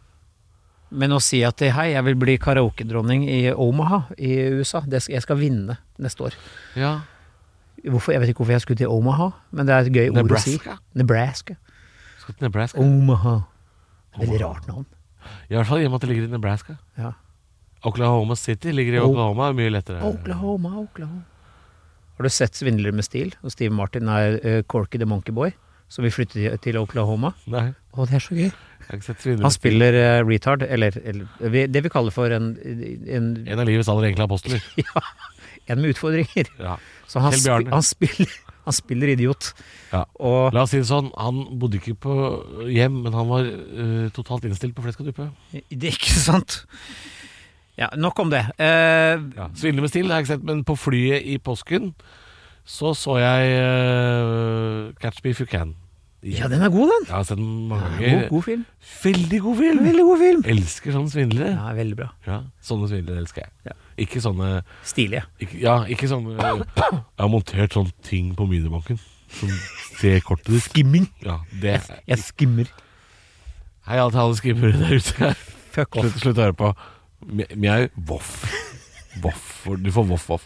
Men å si at hei, jeg vil bli karaoke-dronning i Omaha i U S A, det, jeg skal vinne neste år. Ja. Hvorfor, jeg vet ikke hvorfor jeg skulle til Omaha, men det er et gøy Nebraska. ord å si. Nebraska. Skal til Nebraska. Omaha. Veldig rart navn. I hvert fall i og med at det ligger i Nebraska. Ja. Oklahoma City ligger i Oklahoma, er mye lettere. Oklahoma, Oklahoma. Har du sett Svindler med stil? Og Steve Martin er uh, Corky the Monkey Boy, som vil flytte til, til Oklahoma. Nei. Å, det er så gøy. Jeg har ikke sett Svindler. Han spiller uh, retard, eller, eller det vi kaller for en En, en av livets aller enkle apostler. Ja, en med utfordringer. Ja. Så han, spi, han, spiller, han spiller idiot. Ja. Og, la oss si det sånn, han bodde ikke på hjem, men han var uh, totalt innstilt på flesk og duppe. Det er ikke sant. Ja, nok om det. Uh, ja, Svindler med stil har jeg ikke sett, men på flyet i påsken så så jeg uh, Catch Me If You Can. Ja, den er god, den. Jeg har sett den mange ja, ganger. God, god film. Veldig god film. Veldig god film. Elsker sånne svindlere. Ja, veldig bra. Ja, sånne svindlere elsker jeg. Ja. Ikke sånne stilige. Ikke, ja, ikke sånne jeg har montert sånne ting på minibanken som ser kortet ditt. Skimming. Ja, det jeg, jeg skimmer. Hei alle alle skimmere der ute. Fuck off. Slutt, slutt å høre på. Mjau, voff. Voff. Du får voff, voff.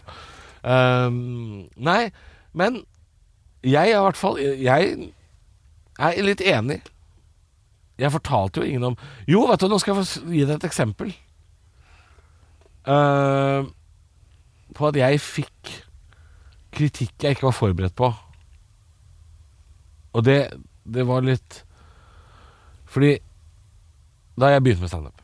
Um, nei, men jeg er i hvert fall Jeg er litt enig. Jeg fortalte jo ingen om Jo, vet du, nå skal jeg få gi deg et eksempel uh, på at jeg fikk kritikk jeg ikke var forberedt på. Og det, det var litt fordi da jeg begynte med stand-up,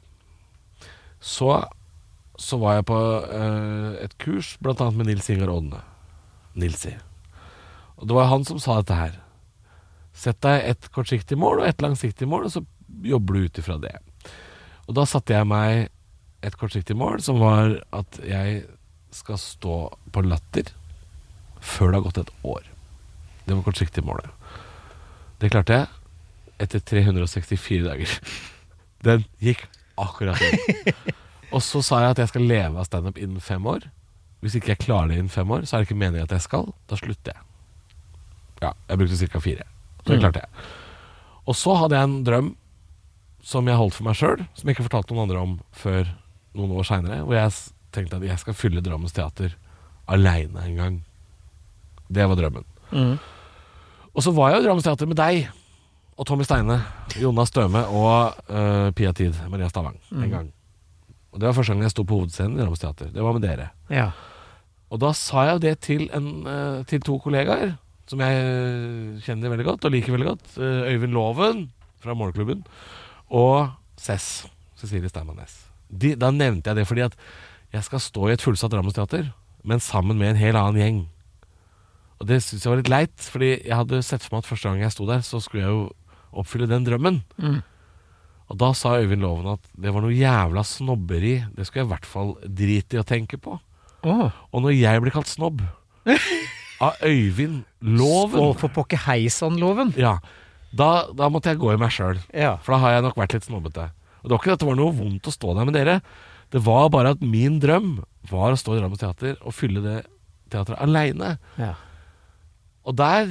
så, så var jeg på uh, et kurs, blant annet med Nils Ingar Odne. Nilsi. Og det var han som sa dette her. Sett deg et kortsiktig mål og et langsiktig mål, og så jobber du ut ifra det. Og da satte jeg meg et kortsiktig mål, som var at jeg skal stå på latter før det har gått et år. Det var kortsiktig målet. Det klarte jeg etter tre hundre sekstifire dager. Den gikk akkurat inn. Og så sa jeg at jeg skal leve av stand-up innen fem år. Hvis ikke jeg klarer det innen fem år, så er det ikke meningen at jeg skal. Da slutter jeg. Ja, jeg brukte cirka fire. Så det klarte jeg. Og så hadde jeg en drøm som jeg holdt for meg selv, som jeg ikke fortalte noen andre om før noen år senere, hvor jeg tenkte at jeg skal fylle Drammens teater alene en gang. Det var drømmen. Mm. Og så var jeg i Drammens teater med deg og Tommy Steine, Jonas Støme og uh, Pia Tid, Maria Stavang, mm. en gang. Og det var første gang jeg stod på hovedscenen i Drammens teater. Det var med dere. Ja. Og da sa jeg det til, en, uh, til to kollegaer som jeg kjenner veldig godt og liker veldig godt. Uh, Øyvind Loven fra Morgenklubben og Cess, Cecilie Steinmann Næss. De, da nevnte jeg det fordi at jeg skal stå i et fullsatt Drammens teater, men sammen med en hel annen gjeng. Og det synes jeg var litt leit, fordi jeg hadde sett for meg at første gang jeg sto der, så skulle jeg jo oppfylle den drømmen. Mm. Og da sa Øyvind Loven at det var noe jævla snobberi. Det skulle jeg i hvert fall drite i å tenke på. Oh. Og når jeg ble kalt snobb av Øyvind Loven Og for pokke heisan-loven. Ja, da, da måtte jeg gå i meg selv. Ja. For da har jeg nok vært litt snobbete. Og det var ikke at det var noe vondt å stå der med dere. Det var bare at min drøm var å stå i Drammens teater og fylle det teateret alene. Ja. Og der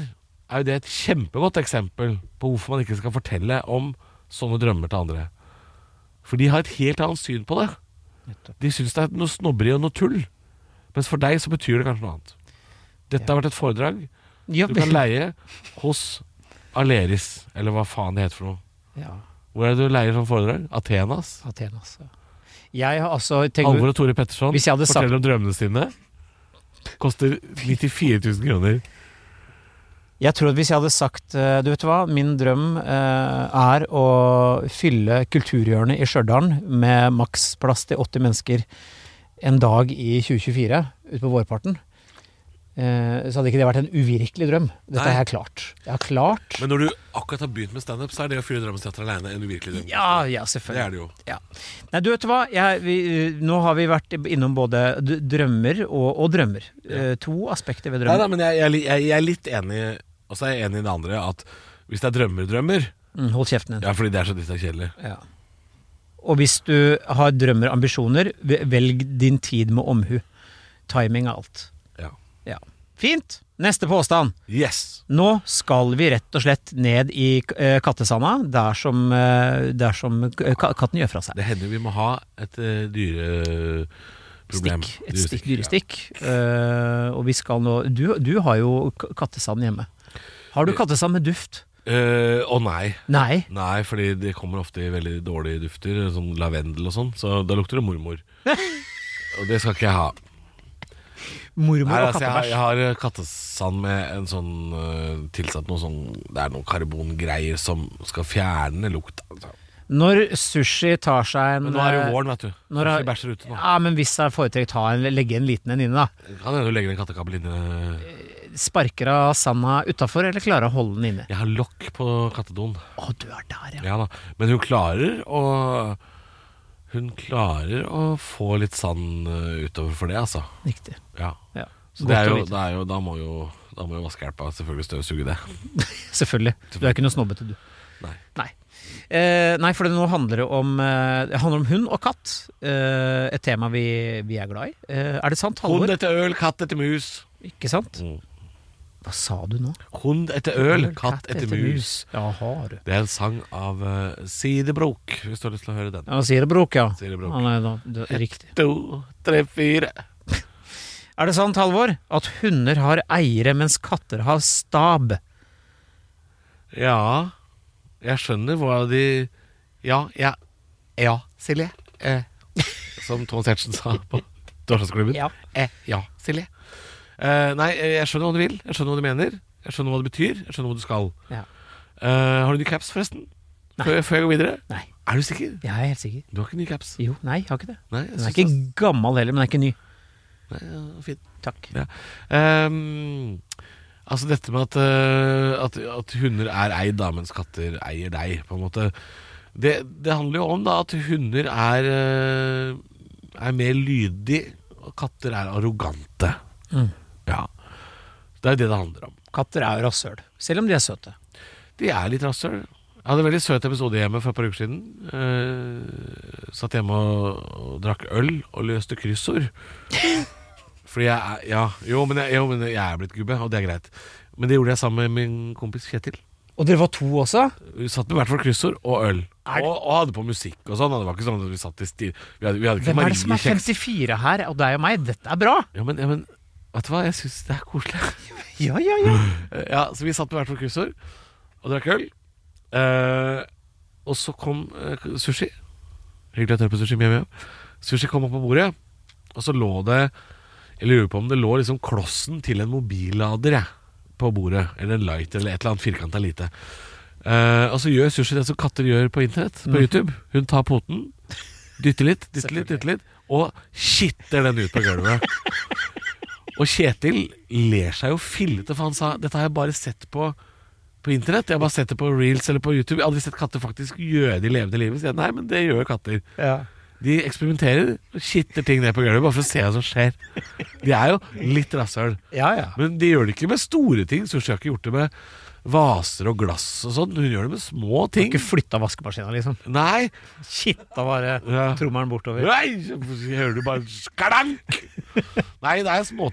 er jo det et kjempegodt eksempel på hvorfor man ikke skal fortelle om sånne drømmer til andre. For de har et helt annet syn på det. De synes det er noe snobberi og noe tull. Mens for deg så betyr det kanskje noe annet. Dette har vært et foredrag Ja, du kan leie hos Aleris, eller hva faen det heter for noe. Ja. Hvor er det du leier sånn foredrag? Athenas? Athenas, ja. Jeg har altså tenkt, Halvor og Tore Pettersson Hvis jeg hadde sagt- forteller om drømmene sine. Koster nittifire tusen kroner. Jeg tror at hvis jeg hadde sagt eh, Du vet hva, min drøm eh, er å fylle kulturhjørnet i Stjørdalen med maks plass til åtti mennesker en dag i tjue tjuefire, ut på vårparten. Eh, så hadde ikke det vært en uvirkelig drøm. Dette Nei. har jeg klart. Jeg har klart. Men når du akkurat har begynt med stand-up, så er det å fylle Drammens Teater alene en uvirkelig drøm. Ja, ja, Det selvfølgelig. er det jo. Ja. Nei, du vet hva, jeg, vi, nå har vi vært innom både d- drømmer og, og drømmer. Eh, to aspekter ved Nei, drømmer. nei, men jeg, jeg, jeg, jeg er litt enig. Og så er jeg enig i det andre, at hvis det er drømmer-drømmer, Mm, hold kjeften din. ja, fordi det er så drittkjedelig. Ja. Og hvis du har drømmer, ambisjoner, ve- velg din tid med omhu. Timing er alt. Ja. Ja. Fint! Neste påstand. Yes! Nå skal vi rett og slett ned i eh, kattesanda, der som, eh, der som eh, ka- katten gjør fra seg. Det hender vi må ha et uh, dyreproblem. Stikk, et stikk, dyrestikk. Eh, og vi skal nå du, du har jo k- kattesand hjemme. Har du kattesand med duft? Uh, Å nei. Nei. Nei, fordi det kommer ofte i veldig dårlige dufter, sånn lavendel og sånn, så da lukter det mormor. Og det skal ikke jeg ha. Mormor Nei, og altså, jeg, har, kattebæsj. jeg har kattesand med en sånn uh, tilsatt noe sånn. Det er noen karbongreier som skal fjerne lukt. Altså. Når sushi tar seg en Men nå er det jo eh, våren, vet du. når Sushi jeg- bæsjer ute nå. Ja, men hvis jeg foretrekker ta en, legge en liten en inne, da. Kan hende du legger en kattekabel inne. Sparker av sanda utafor, eller klarer å holde den inne? Jeg har lokk på kattedoen. Å, du er der, ja. Ja da. Men hun klarer å Hun klarer å få litt sand uh, utover for det, altså. Riktig. Ja. Ja. Så det er Godt å jo, vite. det er jo, da må jo Da må jo vaskehjelpa selvfølgelig støvsuge det. Selvfølgelig. Du er ikke noe snobbete, du. Nei. Nei. Eh, nei, for det nå handler det om eh, Det handler om hund og katt. Eh, et tema vi, vi er glad i. Eh, er det sant, Halvor? Hund etter øl, katt etter mus. Ikke sant? Mm. Hva sa du nå? Hund etter øl, katt etter mus. Jaha, du. Det er en sang av uh, Sidebrok, hvis du har lyst til å høre den. Ja, sier det brok, ja. Sier det brok. Ja, nei, da, det er riktig. To, tre, fire. Er det sant, Halvor, at hunder har eiere mens katter har stab? Ja, jeg skjønner hva de Ja, ja, ja, Silje. Eh, som Thomas Giertsen sa på torsdagsklubben. Ja. Eh, ja, Silje. Eh, nei, jeg skjønner hva du vil. Jeg skjønner hva du mener. Jeg skjønner hva det betyr. Jeg skjønner hva du skal. Ja. Eh, har du ny caps, forresten? Nei. Før, før jeg går videre? Nei. Er du sikker? Jeg er helt sikker. Du har ikke ny caps? Jo, nei, jeg har ikke det. Nei, jeg Den er synes ikke gammel heller, men den er ikke ny. Nei, ja, fint. Takk. Ja. Ehm, altså dette med at, eh, at, at hunder er eid da, mens katter eier deg, på en måte. Det, det handler jo om da at hunder er, eh, er mer lydige, og katter er arrogante. Mm. Ja. Det er det det handler om. Katter er jo rasshøl, selv om de er søte. De er litt rasshøl. Jeg hadde en veldig søt episode hjemme for et par uker siden. Eh, satt hjemme og, og drakk øl og løste kryssord. Fordi jeg er ja, jo, men jeg, jo, men jeg er blitt gubbe, og det er greit. Men det gjorde jeg sammen med min kompis Kjetil. Og dere var to også? Vi satt med hvert vårt kryssord og øl. Er det- Og, og hadde på musikk og sånn. Det var ikke sånn at vi satt i stil. Vi hadde, vi hadde ikke Hvem er det som er Marie-kjeks. femtifire her, og deg og meg? Dette er bra! Ja, men, ja, men vet du hva, jeg syns det er koselig. Ja, ja, ja. Ja, så vi satt med hvert vårt kryssord og drakk øl. Eh, og så kom eh, sushi. Hyggelig at dere på sushi med hjemme. Sushi kom opp på bordet, og så lå det Jeg lurer på om det lå liksom klossen til en mobillader jeg, på bordet. Eller en light, eller et eller annet firkantet lite. Eh, og så gjør sushi det som katter gjør på internett, på Mhm. YouTube. Hun tar poten, dytter litt, dytter litt, dytter litt, og skitter den ut på gulvet. Og Kjetil ler seg jo fillete, for han sa dette har jeg bare sett på på internett. Jeg har bare sett det på Reels eller på YouTube. Jeg har aldri sett katter faktisk gjøre det i levende livet. Så jeg, nei, men det gjør katter. Ja. De eksperimenterer og kitter ting ned på gulvet bare for å se hva som skjer. De er jo litt rasshøl. Ja, ja. Men de gjør det ikke med store ting. Sushi har ikke gjort det med vaser og glass og sånn. Hun gjør det med små Du har ting. ikke flytta vaskemaskina, liksom? Nei. Kitta bare Ja. trommelen bortover. Nei, så hører du bare sklank. Nei, det er småting.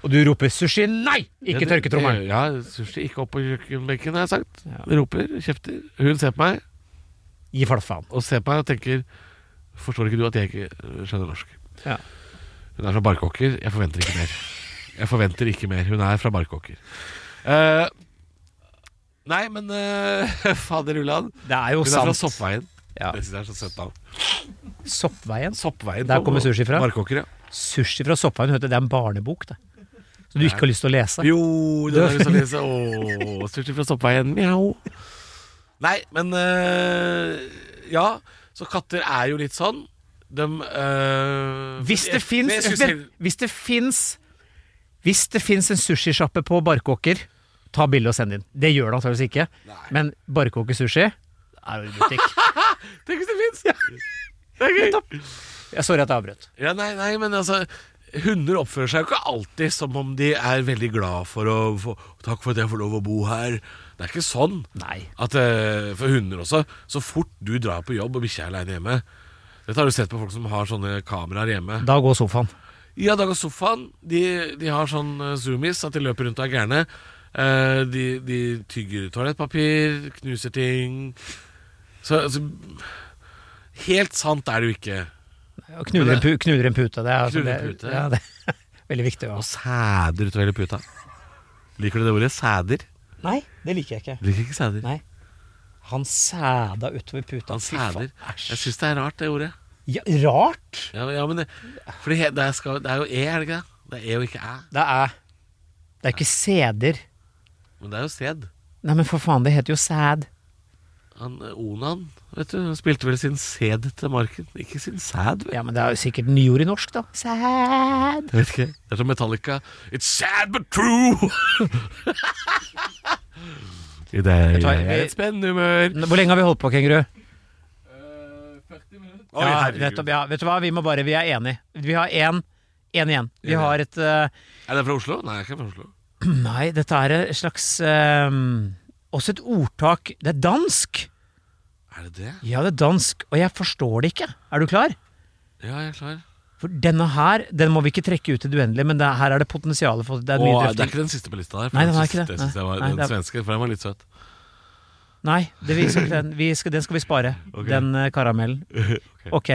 Og du roper sushi, nei! Ikke tørketrommelen. Ja, sushi ikke opp på kjøkkenbenken, har jeg sagt. Ja. Roper, kjefter. Hun ser på meg. Gi for faen. Og ser på meg og tenker, forstår ikke du at jeg ikke skjønner norsk? Ja. Hun er fra Barkåker, jeg forventer ikke mer. Jeg forventer ikke mer, hun er fra Barkåker. Uh, nei, men uh, fader Ulland. Det er jo hun sant. Hun er fra Soppveien. Ja. Det synes jeg er så søtt navn. Soppveien? Soppveien. Der kommer sushi fra? Barkåker, ja. Sushi fra Soppveien, det er en barnebok, det. Så du ikke har lyst til å lese? Jo, det har jeg lyst til å lese. Åh, sushi fra Soppveien. Mjau. Nei, men uh, ja, så katter er jo litt sånn. De uh, Hvis det fins Hvis det fins Hvis det fins en sushisjappe på Barkåker, ta bilde og send inn. Det gjør det antakeligvis ikke. Nei. Men Barkåker sushi er jo i butikk. Tenk hvis det fins! Ja. Det er gøy. Jeg sorry at jeg avbrøt. Ja, nei, nei, men altså hunder oppfører seg jo ikke alltid som om de er veldig glad for å få, takk for at jeg får lov å bo her. Det er ikke sånn. Nei. At, uh, for hunder også, så fort du drar på jobb og bikkja er alene hjemme. Dette har du sett på folk som har sånne kameraer hjemme. Da går sofaen. Ja, da går sofaen. De, de har sånn zoomies at de løper rundt og er gærne. Uh, de, de tygger toalettpapir, knuser ting. Så altså, helt sant er det jo ikke. Og knuller, en pu, knuller en pute. Det er, altså, knuller en pute. Det, ja, det er veldig viktig. Ja. Og sæder utover hele puta. Liker du det ordet? Sæder? Nei, det liker jeg ikke. Liker ikke sæder? Nei. Han sæda utover puta. Han sæder. Jeg synes det er rart, det ordet. Ja, rart? Ja, ja men det, for det, det, skal, det er jo E, er det ikke det? Det er E og ikke Æ. Det er Det er ikke seder. Men det er jo sæd. Nei, men for faen, det heter jo sæd. Han, Onan, vet du, han spilte vel sin sæd til marken. Ikke sin sæd, vel? Ja, men det er jo sikkert nyord i norsk, da. Sæd. Jeg vet ikke. Det er som Metallica. It's sad but true! I det er jeg et spennende humør. Hvor lenge har vi holdt på, Kenguru? Uh, førti minutter. Oi, ja, nettopp, ja, vet du hva, vi må bare, vi er enige. Vi har en, en igjen. Vi har et uh, Er det fra Oslo? Nei, jeg er ikke fra Oslo. Nei, dette er et slags uh, også et ordtak. Det er dansk. Er det det? Ja, det er dansk, og jeg forstår det ikke. Er du klar? Ja, jeg er klar. For denne her, den må vi ikke trekke ut til det uendelige, men det, her er det potensialet for det er mye Åh, drøfting. det er ikke den siste på lista der. Nei, den er siste, ikke det. Det synes jeg var Nei, den det er... svenske, for den var litt søt. Nei, det viser ikke den. Vi skal, den skal vi spare. Okay. Den uh, karamellen. Ok.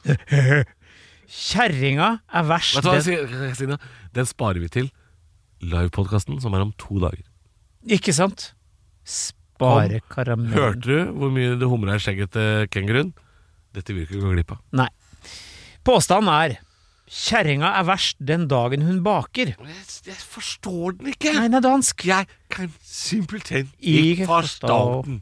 Kjerringa er verst. Vet du hva jeg sier, jeg sier nå? Den sparer vi til livepodcasten, som er om to dager. Ikke sant? Spare karamellen. Hørte du hvor mye det humrer i skjegget til kenguruen? Dette vil ikke gå glipp av. Nei. Påstanden er kjerringa er verst den dagen hun baker. Jeg, jeg forstår den ikke. Nei, den er dansk. Jeg kan simpelthen Ikke ikke forstå forstå. den.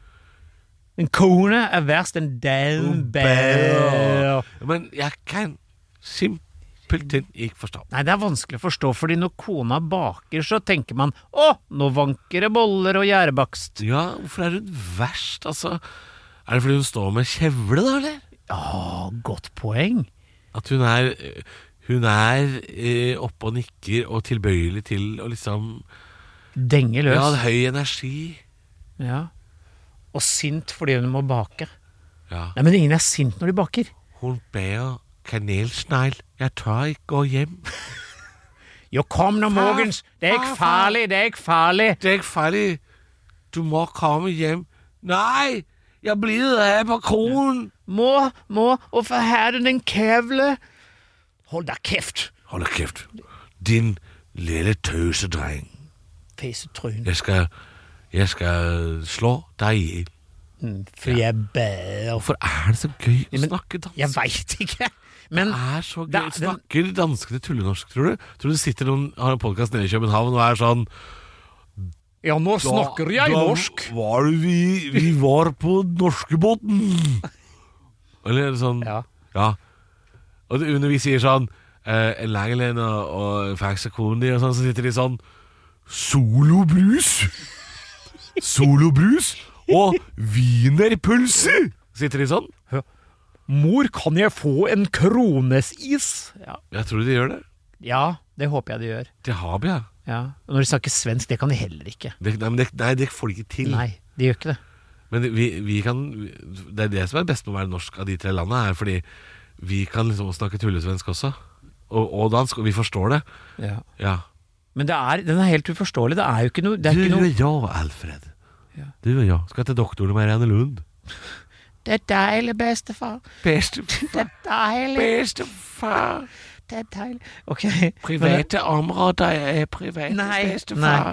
En kone er verst den dagen baker. Men jeg kan simpelthen ikke forstå. Nei, det er vanskelig å forstå, fordi når kona baker, så tenker man å, nå vanker det boller og gjærebakst. Ja, hvorfor er hun verst? Altså, er det fordi hun står med kjevle da, eller? Ja, godt poeng. At hun er Hun er eh, oppe og nikker og tilbøyelig til å liksom Denge løs. Ja, høy energi. Ja. Og sint fordi hun må bake. Ja. Nei, men ingen er sint når de baker. Hun ber kanelsnegl. Jeg tør ikke gå hjem. Jo, kom nå, Mogens. Det er ikke farlig, det er ikke farlig. Det er ikke farlig. Du må komme hjem. Nei, jeg blir her på kronen. Må, må, hvorfor har du den kævle? Hold da kæft. Hold da kæft. Din lille tøsedreng. Fesetryn. Jeg skal, jeg skal slå deg i. Mm, for ja. Jeg bader. Hvorfor er det så gøy å men, snakke dansk? Jeg vet ikke. Men det er så gøy. Da, Snakker danskene tullenorsk, tror du? Tror du det sitter noen, har en podcast nede i København og er sånn ja, nå snakker jeg da norsk. Var det vi, vi var på norskebåten. Eller sånn. Ja. Ja. Og det, når vi sier sånn eh, en Langelen og, og Faxakoni og sånn, så sitter de sånn Solobrus. Solobrus og wienerpølse. Sitter de sånn? Ja. Mor, kan jeg få en kronesis? Ja. Jeg tror de gjør det. Ja, det håper jeg de gjør. De har det, ja. Ja. Og når de snakker svensk, det kan de heller ikke. Det, nei, men det, nei, det får de ikke til. Nei, de gjør ikke det. Men vi, vi kan Det er det som er best med å være norsk av de tre landene, er fordi vi kan liksom snakke tullesvensk også. og, og dansk, og vi forstår det. Ja. Ja. Men det er, den er helt uforståelig. Det er jo ikke noe, det er Du ikke noe... og jeg, Alfred. Ja. Du og jeg skal til doktoren med Marianne Lund. Det er dejlig, bestefar. Bestefar. Det er dejlig. Bestefar. Det er dejlig. Ok. Private områder er private, Nei, bestefar.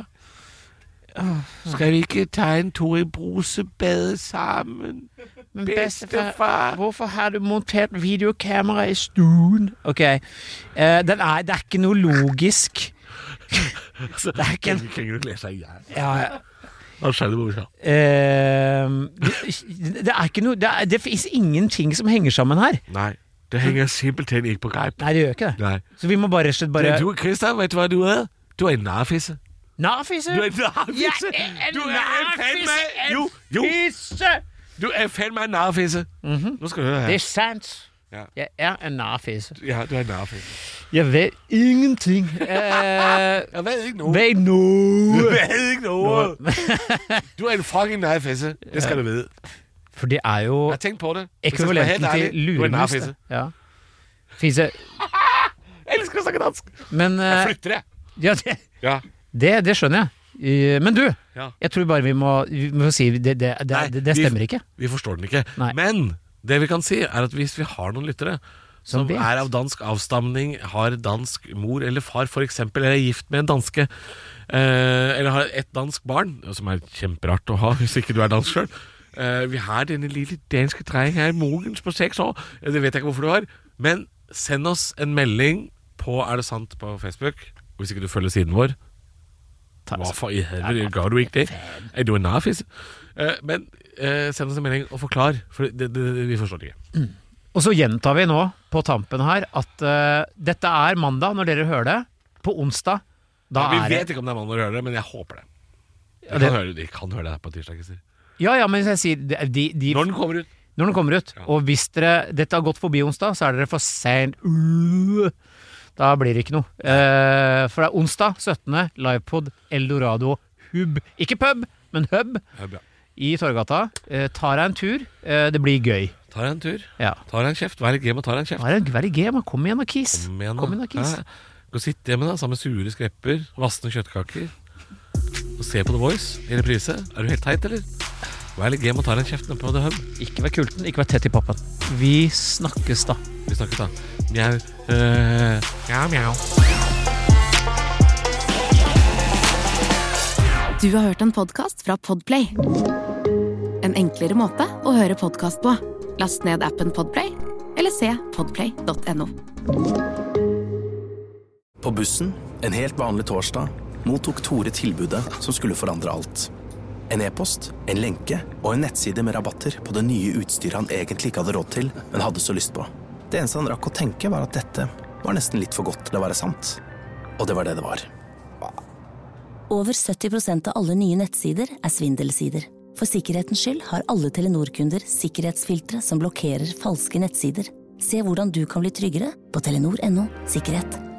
Nei. Skal vi ikke ta en tur i brusebade sammen? Men bestefar. Hvorfor har du montert videokamera i stuen? Ok, uh, den er, det er ikke noe logisk. altså, det er ikke en... Kan du lese igjen? Ja, ja. Hva skjedde, brorsan? Uh, det, det er ikke noe, det, er, det finnes ingenting som henger sammen her. Nei, det henger simpelthen ikke på greip. Nei, det gjør ikke det. Nei. Så vi må bare... bare... Du, Christian, vet du hva du er? Du er en narfisse. Narfisse? Du er en narfisse. Jeg er en du er narfisse. En jo, jo. Du er fandme en narfisse. Mm-hmm. Nå skal du høre her. Det er sant. Ja. Jeg er en narfisse. Ja, du er en narfisse. Jeg vet ingenting. Uh, jeg vet ikke noe. Vet noe. Du vet ikke noe. Du er en fucking narfisse. Det skal du vide. For det er jo... Jeg tenk på det. Ekvivalenten til luremus. Ja. Finnes det... Jeg elsker å snakke dansk. Men... Uh, jeg flytter det. Ja, det... Ja. Det, det skjønner jeg. Men du, ja. jeg tror bare vi må, vi må si det, det, det, Nei, det, det stemmer vi, ikke. Vi forstår den ikke. Nei. Men det vi kan si er at hvis vi har noen lyttere som, som er av dansk avstamning, har dansk mor eller far for eksempel, eller er gift med en danske, eh, eller har et dansk barn, som er kjemperart å ha hvis ikke du er dansk selv. Eh, vi har denne lille danske dreng her, Mogens på seks år. Det vet jeg ikke hvorfor du har. Men send oss en melding på Er det sant på Facebook, hvis ikke du følger siden vår. Hvorfor i helvete gør du ikke det? Er du en narfisse? Uh, men uh, send oss en melding og forklar, for det, det, det, vi forstår det ikke. Mm. Og så gjentar vi nå på tampen her at uh, dette er mandag når dere hører det. På onsdag da ja, vi er vet det... ikke om det er mandag når dere hører det, men jeg håper det. De, ja, det... Kan, høre, de kan høre det her på tirsdag. Ja, ja, men jeg sier de, de, de... Når den kommer ut. Når den kommer ut. Ja. Og hvis dere, dette har gått forbi onsdag, så er dere for sent. Uh, Da blir det ikke noe. Eh, for det er onsdag syttende livepod Eldorado Hub. Ikke pub, men hub. Hub, ja. I Torgata. Eh, tar deg en tur. Eh, det blir gøy. Tar deg en tur. Ja. Tar deg en kjeft. Vær litt game og tar deg en kjeft. Vær, vær litt game. Kom igjen da, Kiss. Kom igjen da. Kom igjen da, Kiss. Ja. Gå og sitte hjemme da, sammen med sure skrepper, vassende kjøttkaker. Og se på The Voice i reprise. Er du helt teit, eller? Vær litt game og tar deg en kjeft ned på The Hub. Ikke vær kulten, ikke vær tett i pappen. Vi snakkes da. Vi snakkes da. Mjau. Uh, mjau, mjau. Du har hørt en podcast fra Podplay. En enklere måte å høre podcast på. Last ned appen Podplay, eller se podplay punktum no. På bussen, en helt vanlig torsdag, mottok Tore tilbudet som skulle forandre alt. En e-post, en lenke og en nettside med rabatter på det nye utstyret han egentlig ikke hadde råd til, men hadde så lyst på. Det eneste han rakk å tenke var at dette var nesten litt for godt til å være sant. Og det var det det var. Over sytti prosent av alle nye nettsider er svindelsider. For sikkerhetens skyld har alle Telenor-kunder sikkerhetsfiltre som blokkerer falske nettsider. Se hvordan du kan bli tryggere på telenor punktum no sikkerhet.